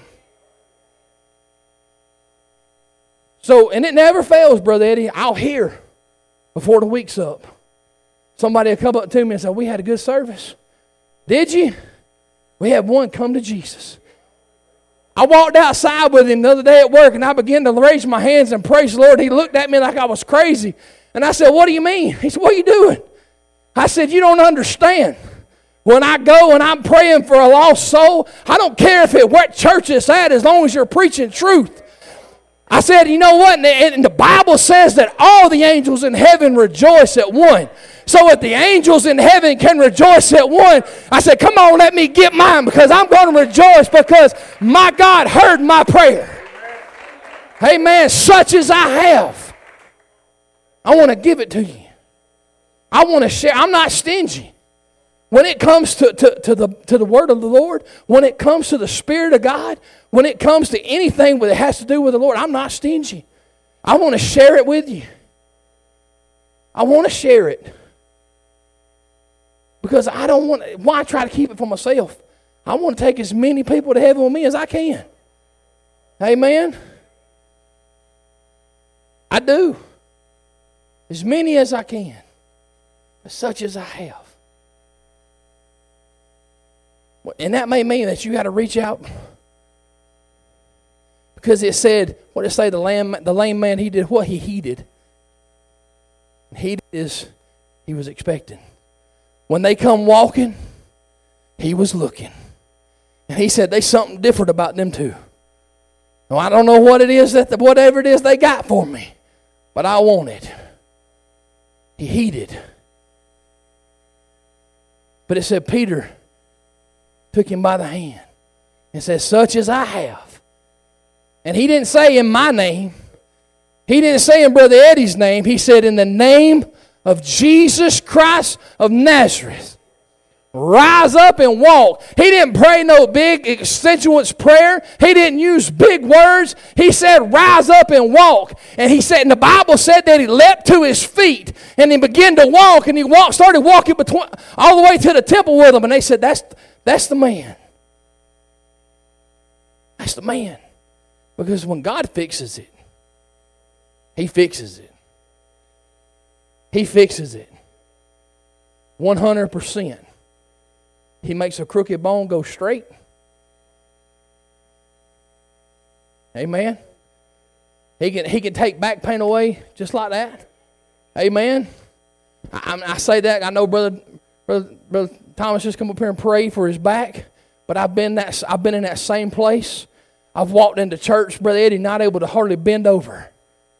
So, and it never fails, Brother Eddie. I'll hear before the week's up. Somebody will come up to me and say, we had a good service. Did you? We had one come to Jesus. I walked outside with him the other day at work and I began to raise my hands and praise the Lord. He looked at me like I was crazy. And I said, what do you mean? He said, what are you doing? I said, you don't understand. When I go and I'm praying for a lost soul, I don't care if it what church it's at as long as you're preaching truth. I said, you know what? And the Bible says that all the angels in heaven rejoice at one. So if the angels in heaven can rejoice at one, I said, come on, let me get mine because I'm going to rejoice because my God heard my prayer. Amen. Such as I have, I want to give it to you. I want to share. I'm not stingy. When it comes to, to, to, the, to the word of the Lord, when it comes to the Spirit of God, when it comes to anything that has to do with the Lord, I'm not stingy. I want to share it with you. I want to share it. Because I don't want to, why try to keep it for myself? I want to take as many people to heaven with me as I can. Amen? I do. As many as I can. As such as I have. And that may mean that you got to reach out. Because it said, what did it say? The lame, the lame man, he did what? He heeded. He is, he was expecting. When they come walking, he was looking. And he said, there's something different about them too. Now, I don't know what it is, that the, whatever it is they got for me, but I want it. He heeded. But it said Peter took him by the hand and said, such as I have. And he didn't say in my name. He didn't say in Brother Eddie's name. He said, in the name of Jesus Christ of Nazareth, rise up and walk. He didn't pray no big extenuous prayer. He didn't use big words. He said, rise up and walk. And he said, and the Bible said that he leapt to his feet and he began to walk, and he walked, started walking between, all the way to the temple with them. And they said, that's, that's the man. That's the man. Because when God fixes it, He fixes it. He fixes it. one hundred percent. He makes a crooked bone go straight. Amen. He can, he can take back pain away just like that. Amen. I, I say that. I know Brother, Brother, Brother Thomas just come up here and prayed for his back. But I've been, that, I've been in that same place. I've walked into church, Brother Eddie, not able to hardly bend over.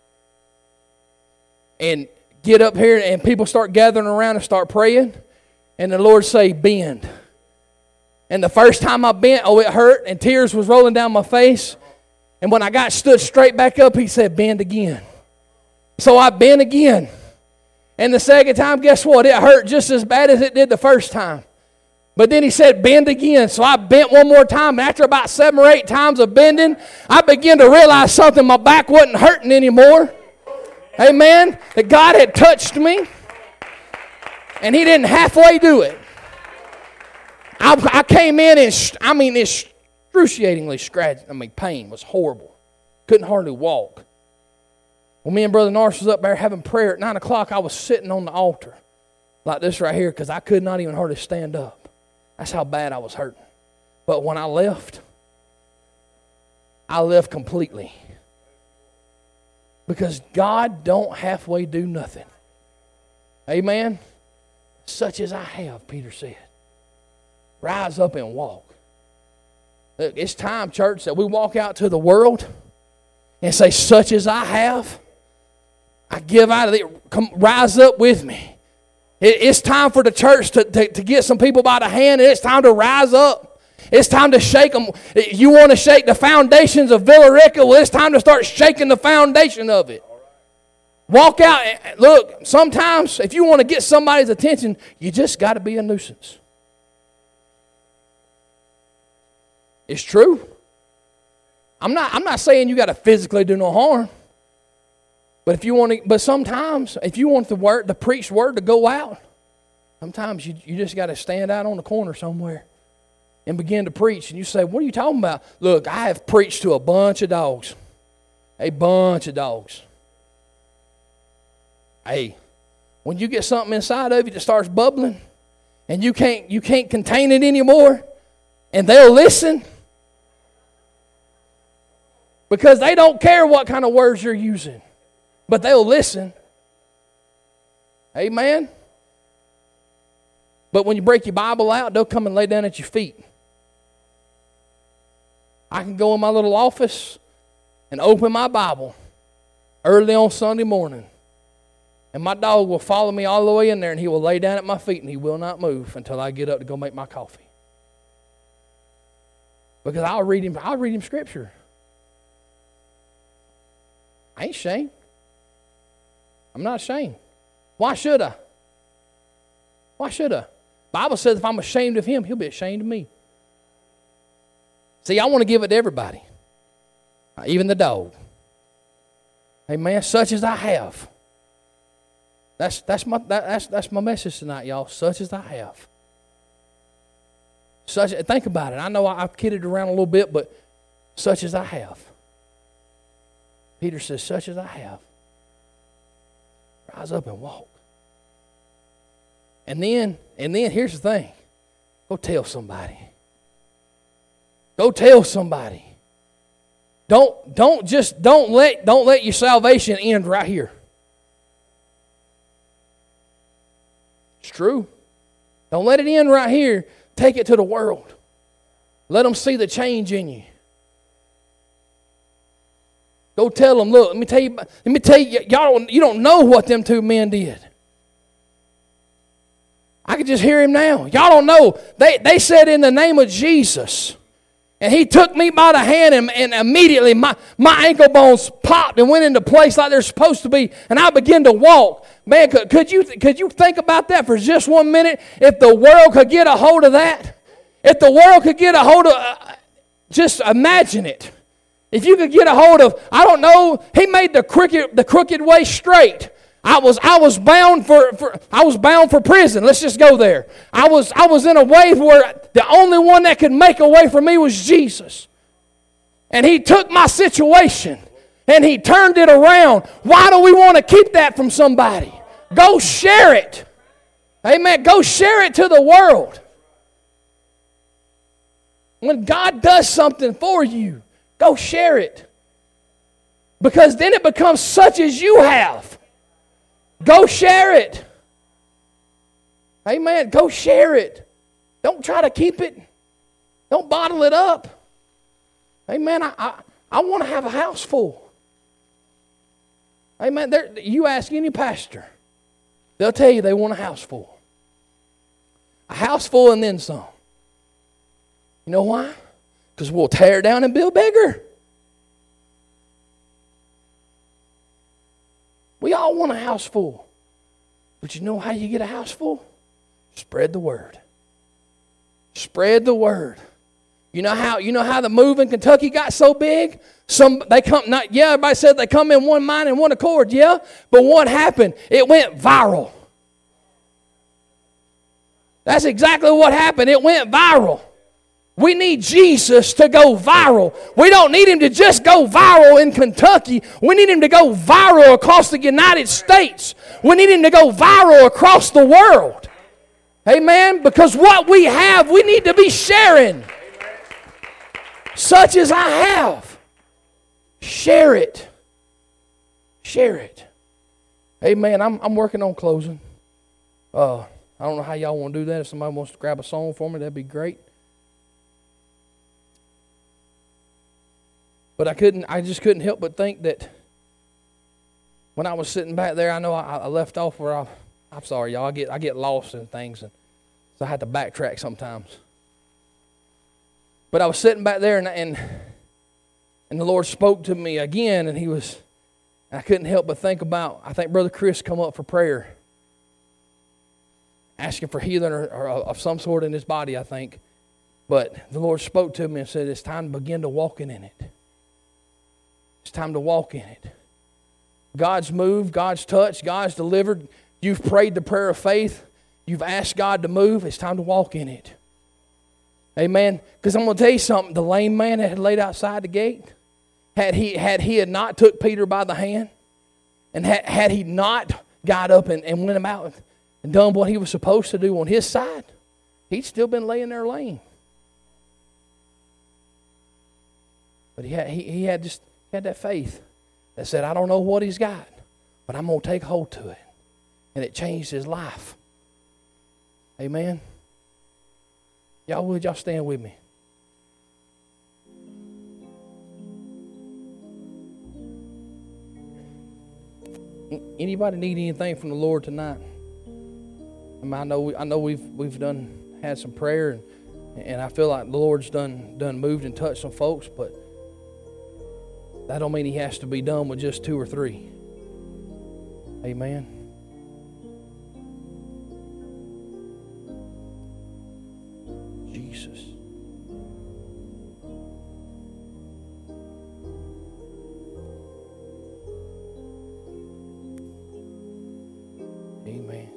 And get up here and people start gathering around and start praying. And the Lord say, bend. And the first time I bent, oh, it hurt, and tears was rolling down my face. And when I got stood straight back up, He said, bend again. So I bent again. And the second time, guess what? It hurt just as bad as it did the first time. But then He said, bend again. So I bent one more time. And after about seven or eight times of bending, I began to realize something. My back wasn't hurting anymore. Amen. That God had touched me. And He didn't halfway do it. I, I came in and, I mean, excruciatingly scratched. I mean, pain was horrible. Couldn't hardly walk. Well, me and Brother Norris was up there having prayer at nine o'clock. I was sitting on the altar like this right here because I could not even hardly stand up. That's how bad I was hurting. But when I left, I left completely. Because God don't halfway do nothing. Amen? Such as I have, Peter said. Rise up and walk. Look, it's time, church, that we walk out to the world and say, such as I have, I give out of it. Come, rise up with me. It, it's time for the church to, to, to get some people by the hand, and it's time to rise up. It's time to shake them. You want to shake the foundations of Villa Rica? Well, it's time to start shaking the foundation of it. Walk out. Look, sometimes if you want to get somebody's attention, you just got to be a nuisance. It's true. I'm not, I'm not saying you got to physically do no harm. But if you want to, but sometimes if you want the word, the preached word to go out, sometimes you, you just got to stand out on the corner somewhere and begin to preach. And you say, what are you talking about? Look, I have preached to a bunch of dogs. A bunch of dogs. Hey, when you get something inside of you that starts bubbling and you can't you can't contain it anymore, and they'll listen because they don't care what kind of words you're using, but they'll listen. Amen. But when you break your Bible out, they'll come and lay down at your feet. I can go in my little office and open my Bible early on Sunday morning, and my dog will follow me all the way in there, and he will lay down at my feet, and he will not move until I get up to go make my coffee. Because I'll read him, I'll read him scripture. I ain't ashamed. I'm not ashamed. Why should I? Why should I? Bible says if I'm ashamed of him, he'll be ashamed of me. See, I want to give it to everybody. Even the dog. Amen. Such as I have. That's that's my that, that's that's my message tonight, y'all. Such as I have. Such think about it. I know I, I've kidded around a little bit, but such as I have. Peter says, such as I have. Rise up and walk. And then, and then here's the thing. Go tell somebody. Go tell somebody. Don't don't just don't let don't let your salvation end right here. It's true. Don't let it end right here. Take it to the world. Let them see the change in you. Go tell them, look, let me tell you, let me tell you, y'all don't, you don't know what them two men did. I can just hear him now. Y'all don't know. They, they said in the name of Jesus. And he took me by the hand, and, and immediately my, my ankle bones popped and went into place like they're supposed to be, and I began to walk. Man, could, could you could you think about that for just one minute? If the world could get a hold of that, if the world could get a hold of, uh, just imagine it. If you could get a hold of, I don't know, he made the crooked the crooked way straight. I was I was bound for, for I was bound for prison. Let's just go there. I was I was in a way where the only one that could make a way for me was Jesus. And he took my situation and he turned it around. Why do we want to keep that from somebody? Go share it. Amen. Go share it to the world. When God does something for you, go share it. Because then it becomes such as you have. Go share it. Amen. Go share it. Don't try to keep it. Don't bottle it up. Amen. I, I, I want to have a house full. Amen. There, you ask any pastor, they'll tell you they want a house full. A house full and then some. You know why? Because we'll tear down and build bigger. We all want a house full. But you know how you get a house full? Spread the word. Spread the word. You know how you know how the move in Kentucky got so big? Some they come not yeah, everybody said they come in one mind and one accord, yeah. But what happened? It went viral. That's exactly what happened. It went viral. We need Jesus to go viral. We don't need him to just go viral in Kentucky. We need him to go viral across the United States. We need him to go viral across the world. Amen? Because what we have, we need to be sharing. Such as I have. Share it. Share it. Amen. I'm, I'm working on closing. Uh, I don't know how y'all want to do that. If somebody wants to grab a song for me, that'd be great. But I couldn't. I just couldn't help but think that when I was sitting back there, I know I, I left off where I. I'm sorry, y'all. I get I get lost in things, and so I had to backtrack sometimes. But I was sitting back there, and and and the Lord spoke to me again, and He was. I couldn't help but think about. I think Brother Chris come up for prayer, asking for healing or, or of some sort in his body. I think, but the Lord spoke to me and said, "It's time to begin to walking in it." It's time to walk in it. God's moved, God's touched, God's delivered. You've prayed the prayer of faith. You've asked God to move. It's time to walk in it. Amen. Because I'm going to tell you something. The lame man that had laid outside the gate, had he had he had not took Peter by the hand, and had, had he not got up and, and went about and done what he was supposed to do on his side, he'd still been laying there lame. But he had, he, he had just... He had that faith that said, I don't know what he's got, but I'm going to take hold to it. And it changed his life. Amen. Y'all, would y'all stand with me? Anybody need anything from the Lord tonight? I mean, I know we, I know we've we've done had some prayer, and, and I feel like the Lord's done done moved and touched some folks, but that don't mean he has to be done with just two or three. Amen. Jesus. Amen.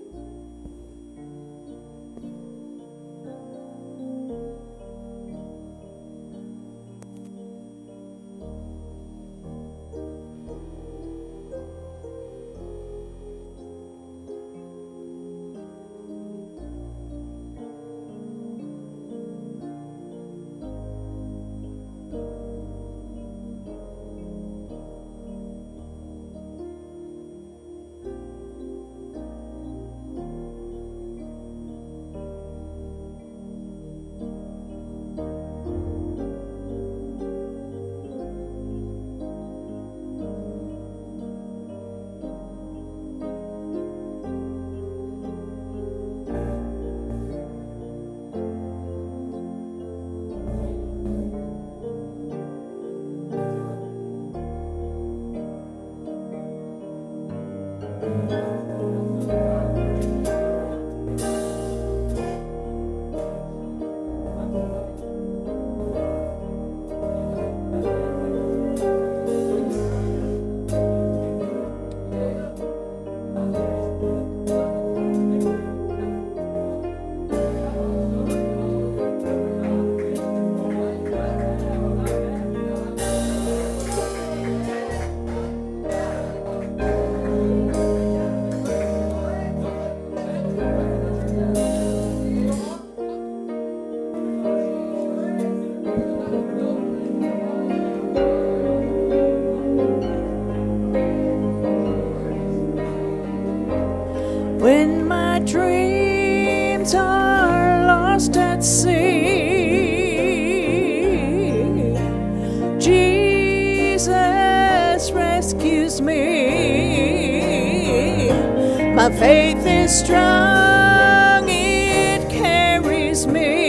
My faith is strong, it carries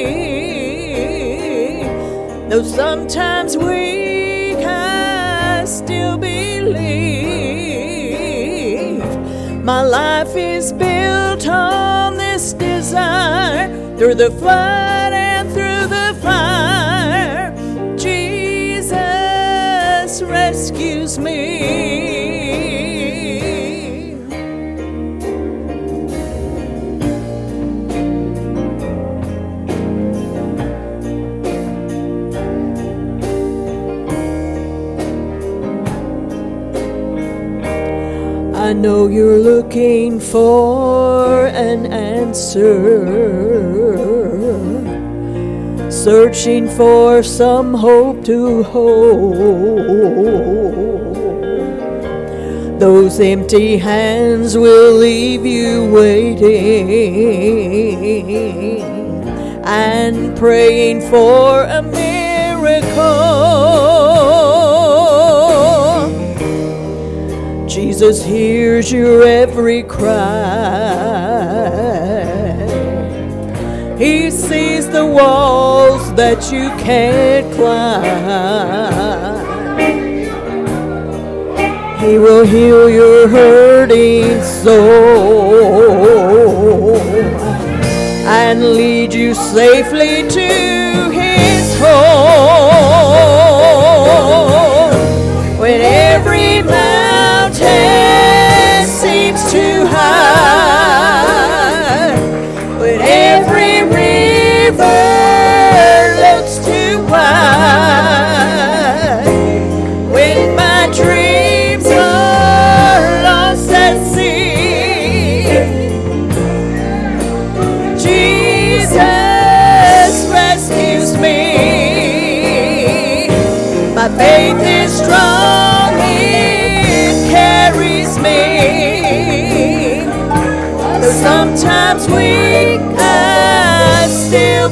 me. Though sometimes weak, I still believe. My life is built on this desire. Through the flood and through the fire, Jesus rescues me. I know you're looking for an answer, searching for some hope to hold. Those empty hands will leave you waiting and praying for a miracle. Jesus hears your every cry. He sees the walls that you can't climb. He will heal your hurting soul and lead you safely to His home. When every mountain seems too high, when every river looks too wide, when my dreams are lost at sea, Jesus rescues me. My faith is strong, it carries me. Though sometimes weak, I still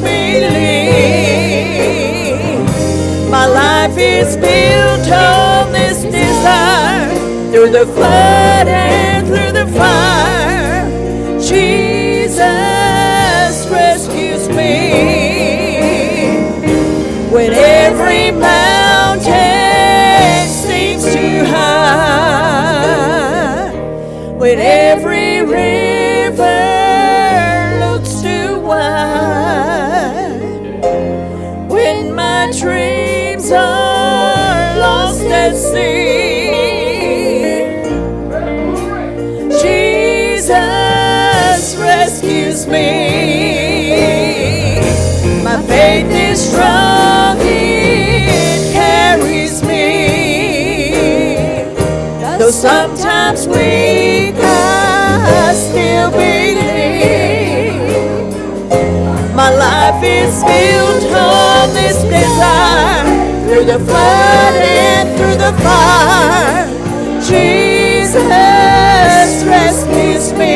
believe. My life is built on this desire. Through the flood and through the fire, Jesus rescues me. When every mountain seems too high, when every river looks too wide, when my dreams are lost at sea, Jesus rescues me. My faith is strong, it carries me. Though sometimes weak, I still believe. My life is built on this desire. Through the flood and through the fire, Jesus rescues me.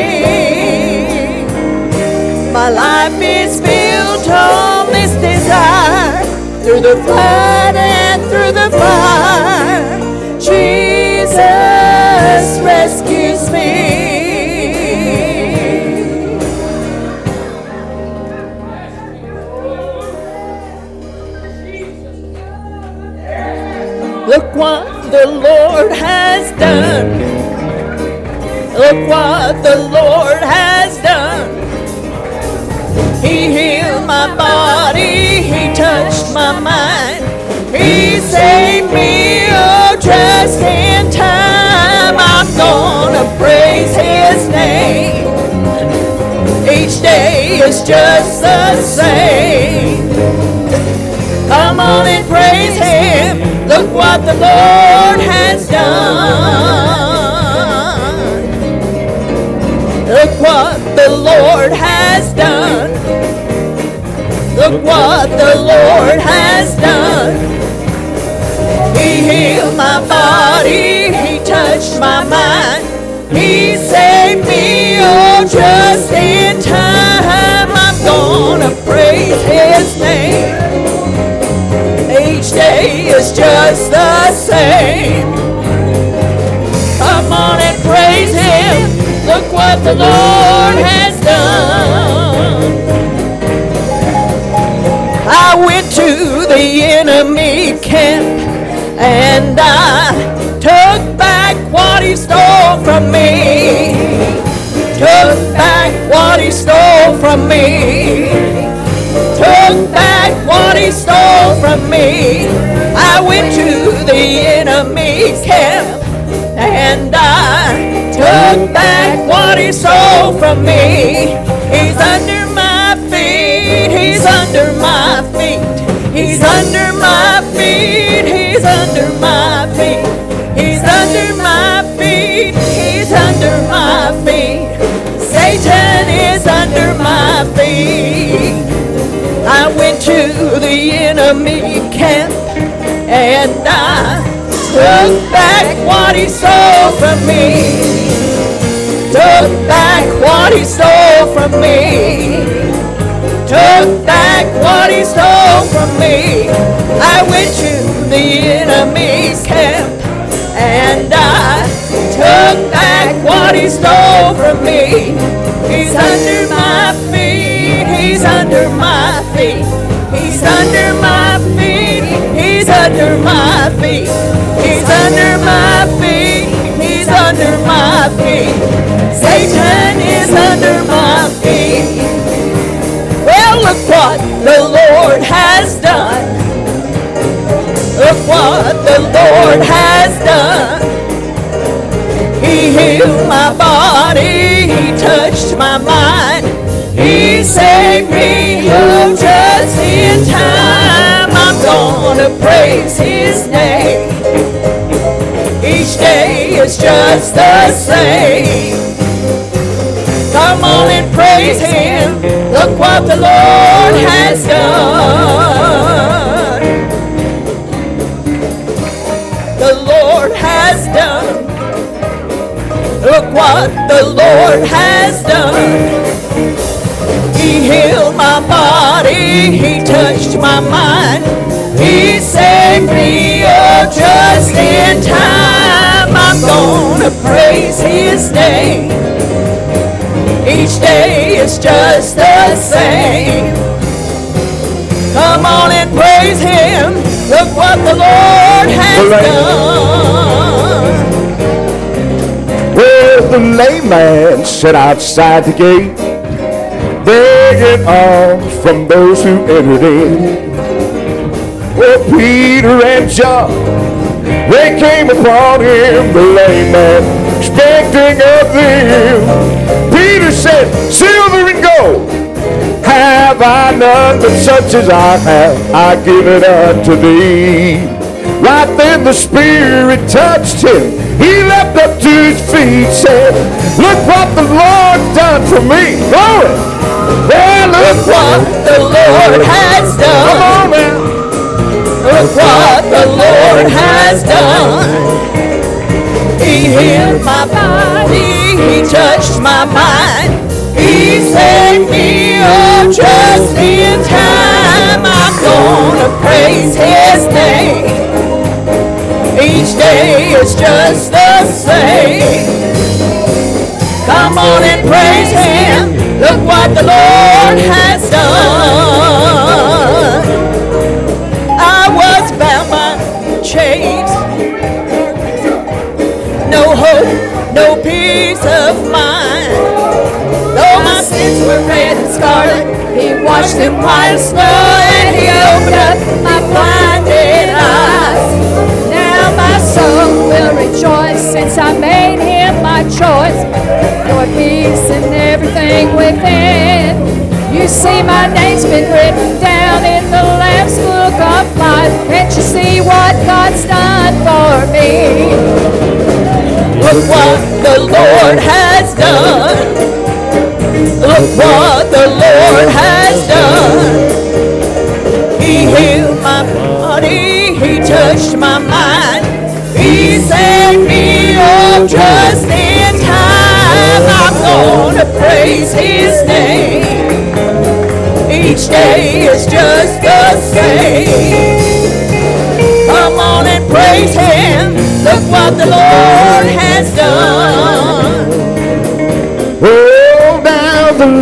My life is built on this desire. Through the flood and through the fire, Jesus rescues me. Look what the Lord has done. Look what the Lord has done. He healed my body, He touched my mind, He saved me, oh, just in time. I'm gonna praise His name. Each day is just the same. Come on and praise Him. Look what the Lord has done. Look what the Lord has done. Look what the Lord has done. He healed my body, He touched my mind, He saved me, oh, just in time. I'm gonna praise His name. Each day is just the same. Come on and praise Him. Look what the Lord has done. I went to the enemy camp and I took back what he stole from me. Took back what he stole from me. Took back what he stole from me. I went to the enemy camp and I took back what he stole from me. He's under my feet. He's under my feet. He's under my feet. He's under my feet. He's under my feet. He's under my feet. Satan is under my feet. I went to the enemy camp and I took back what he stole from me. Took back what he stole from me. Took back what he stole from me. I went to the enemy's camp and I took back what he stole from me. He's under my feet. He's under my feet. He's under my feet. He's under my feet. He's under my feet. He's under my feet. Satan is under my feet. Well, look what the Lord has done. Look what the Lord has done. He healed my body. He touched my mind. He saved me, oh, just in time. I'm gonna praise His name. Each day is just the same. Come on and praise Him. Look what the Lord has done. The Lord has done. Look what the Lord has done. He healed my body. He touched my mind. He saved me, oh, just in time. I'm gonna praise His name. Each day is just the same. Come on and praise Him. Look what the Lord has done. Well, the lame man sat outside the gate, begging alms from those who entered in. Well, Peter and John, they came upon him, the lame man, expecting of them. Peter said, silver and gold have I none, but such as I have, I give it unto thee. Right then the Spirit touched him. He leapt up to his feet, said, look what the Lord's done for me. Glory! Well, look what the Lord has done. Come on now. Look what the Lord has done. He healed my body. He touched my mind. He saved me, oh, just in time. I'm gonna praise His name. Each day is just the same. Come on and praise Him. Look what the Lord has done. I was bound by chains. No hope, no peace of mind. Though my sins were red and scarlet, He washed them white as snow, and He opened up my blinded eyes. Now my soul will rejoice, since I made Him my choice. For peace and everything within. You see my name's been written down in the Lamb's Book of Life. Can't you see what God's done for me? Look what the Lord has done. Look what the Lord has done. He healed my body. He touched my mind. He saved me, oh, just in time. I'm gonna praise His name. Each day is just the same. Come on and praise Him. Look what the Lord has done.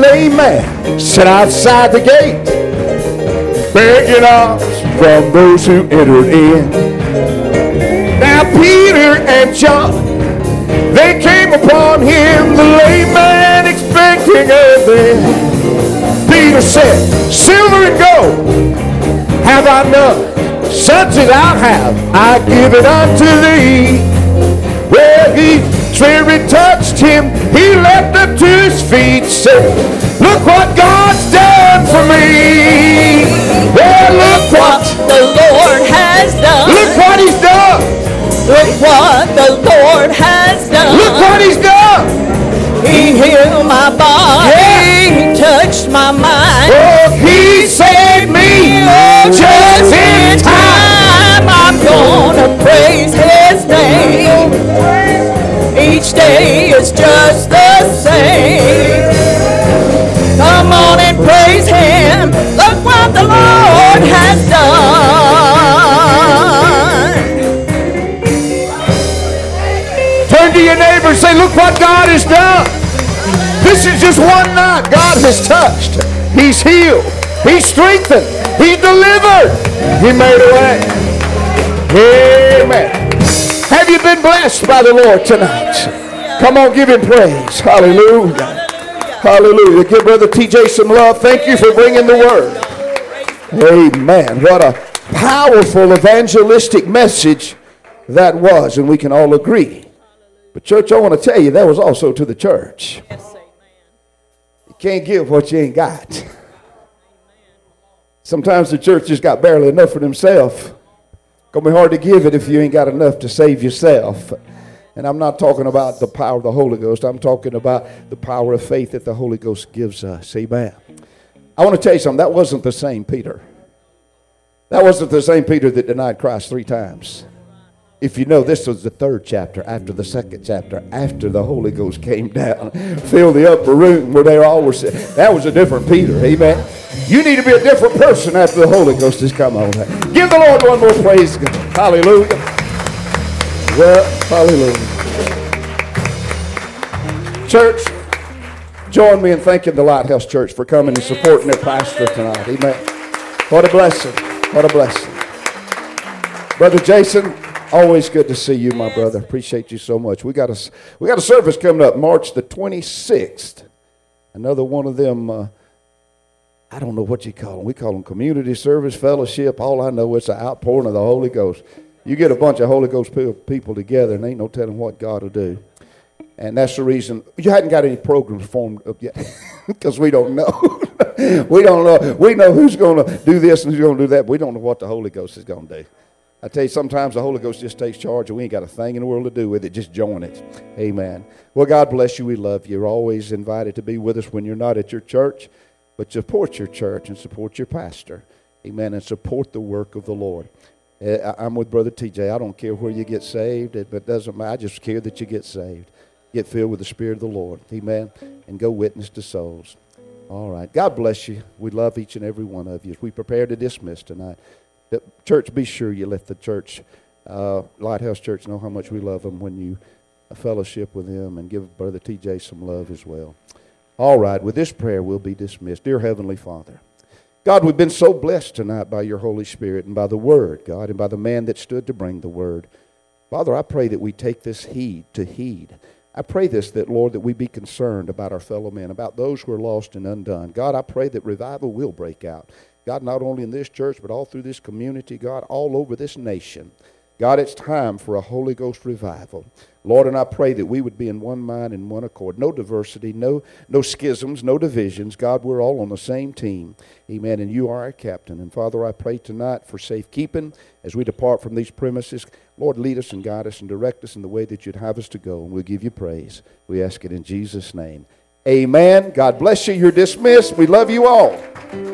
lame man sat outside the gate, begging alms from those who entered in. Now Peter and John, they came upon him, the lame man expecting of them. Peter said, silver and gold have I none, such as I have, I give it unto thee. Well, his spirit touched him, he leapt up to his feet, said, look what God's done for me. Well, look what the Lord has done. Look what he's done. Look what the Lord has done. Look what he's done. He healed my body. Yeah. He touched my mind. Oh, he saved me Oh, just in time. I'm gonna praise his name. Each day is just the same. Come on and praise him. Look what the Lord has done. Turn to your neighbor and say, look what God has done. This is just one night. God has touched. He's healed. He's strengthened. He delivered. He made a way. Amen. Have you been blessed by the Lord tonight? Come on, give him praise. Hallelujah. Hallelujah. Give Brother T J some love. Thank you for bringing the word. Amen. What a powerful evangelistic message that was, and we can all agree. But church, I want to tell you, that was also to the church. You can't give what you ain't got. Sometimes the church just got barely enough for themselves. Gonna be hard to give it if you ain't got enough to save yourself. And I'm not talking about the power of the Holy Ghost. I'm talking about the power of faith that the Holy Ghost gives us. Amen. I want to tell you something. That wasn't the same Peter. That wasn't the same Peter that denied Christ three times. If you know, this was the third chapter after the second chapter, after the Holy Ghost came down, filled the upper room where they all were sitting. That was a different Peter. Amen. You need to be a different person after the Holy Ghost has come on. Give the Lord one more praise. Hallelujah. Well, hallelujah. Church, join me in thanking the Lighthouse Church for coming and supporting their pastor tonight. Amen. What a blessing. What a blessing. Brother Jason, always good to see you, my brother. Appreciate you so much. We got a, we got a service coming up March the twenty-sixth. Another one of them, uh, I don't know what you call them. We call them community service, fellowship. All I know is an outpouring of the Holy Ghost. You get a bunch of Holy Ghost people together, and ain't no telling what God will do. And that's the reason you hadn't got any programs formed up yet, because we don't know. we don't know. We know who's going to do this and who's going to do that, but we don't know what the Holy Ghost is going to do. I tell you, sometimes the Holy Ghost just takes charge, and we ain't got a thing in the world to do with it. Just join it. Amen. Well, God bless you. We love you. You're always invited to be with us when you're not at your church, but support your church and support your pastor. Amen. And support the work of the Lord. I'm with Brother T J. I don't care where you get saved, but it doesn't matter. I just care that you get saved. Get filled with the Spirit of the Lord. Amen. And go witness to souls. All right. God bless you. We love each and every one of you. As we prepare to dismiss tonight, the church, be sure you let the church, uh, Lighthouse Church, know how much we love them when you fellowship with them, and give Brother T J some love as well. All right. With this prayer, we'll be dismissed. Dear Heavenly Father, God, we've been so blessed tonight by your Holy Spirit and by the Word, God, and by the man that stood to bring the Word. Father, I pray that we take this heed to heed. I pray this, that, Lord, that we be concerned about our fellow men, about those who are lost and undone. God, I pray that revival will break out. God, not only in this church, but all through this community, God, all over this nation. God, it's time for a Holy Ghost revival. Lord, and I pray that we would be in one mind and one accord. No diversity, no, no schisms, no divisions. God, we're all on the same team. Amen. And you are our captain. And Father, I pray tonight for safekeeping as we depart from these premises. Lord, lead us and guide us and direct us in the way that you'd have us to go. And we'll give you praise. We ask it in Jesus' name. Amen. God bless you. You're dismissed. We love you all.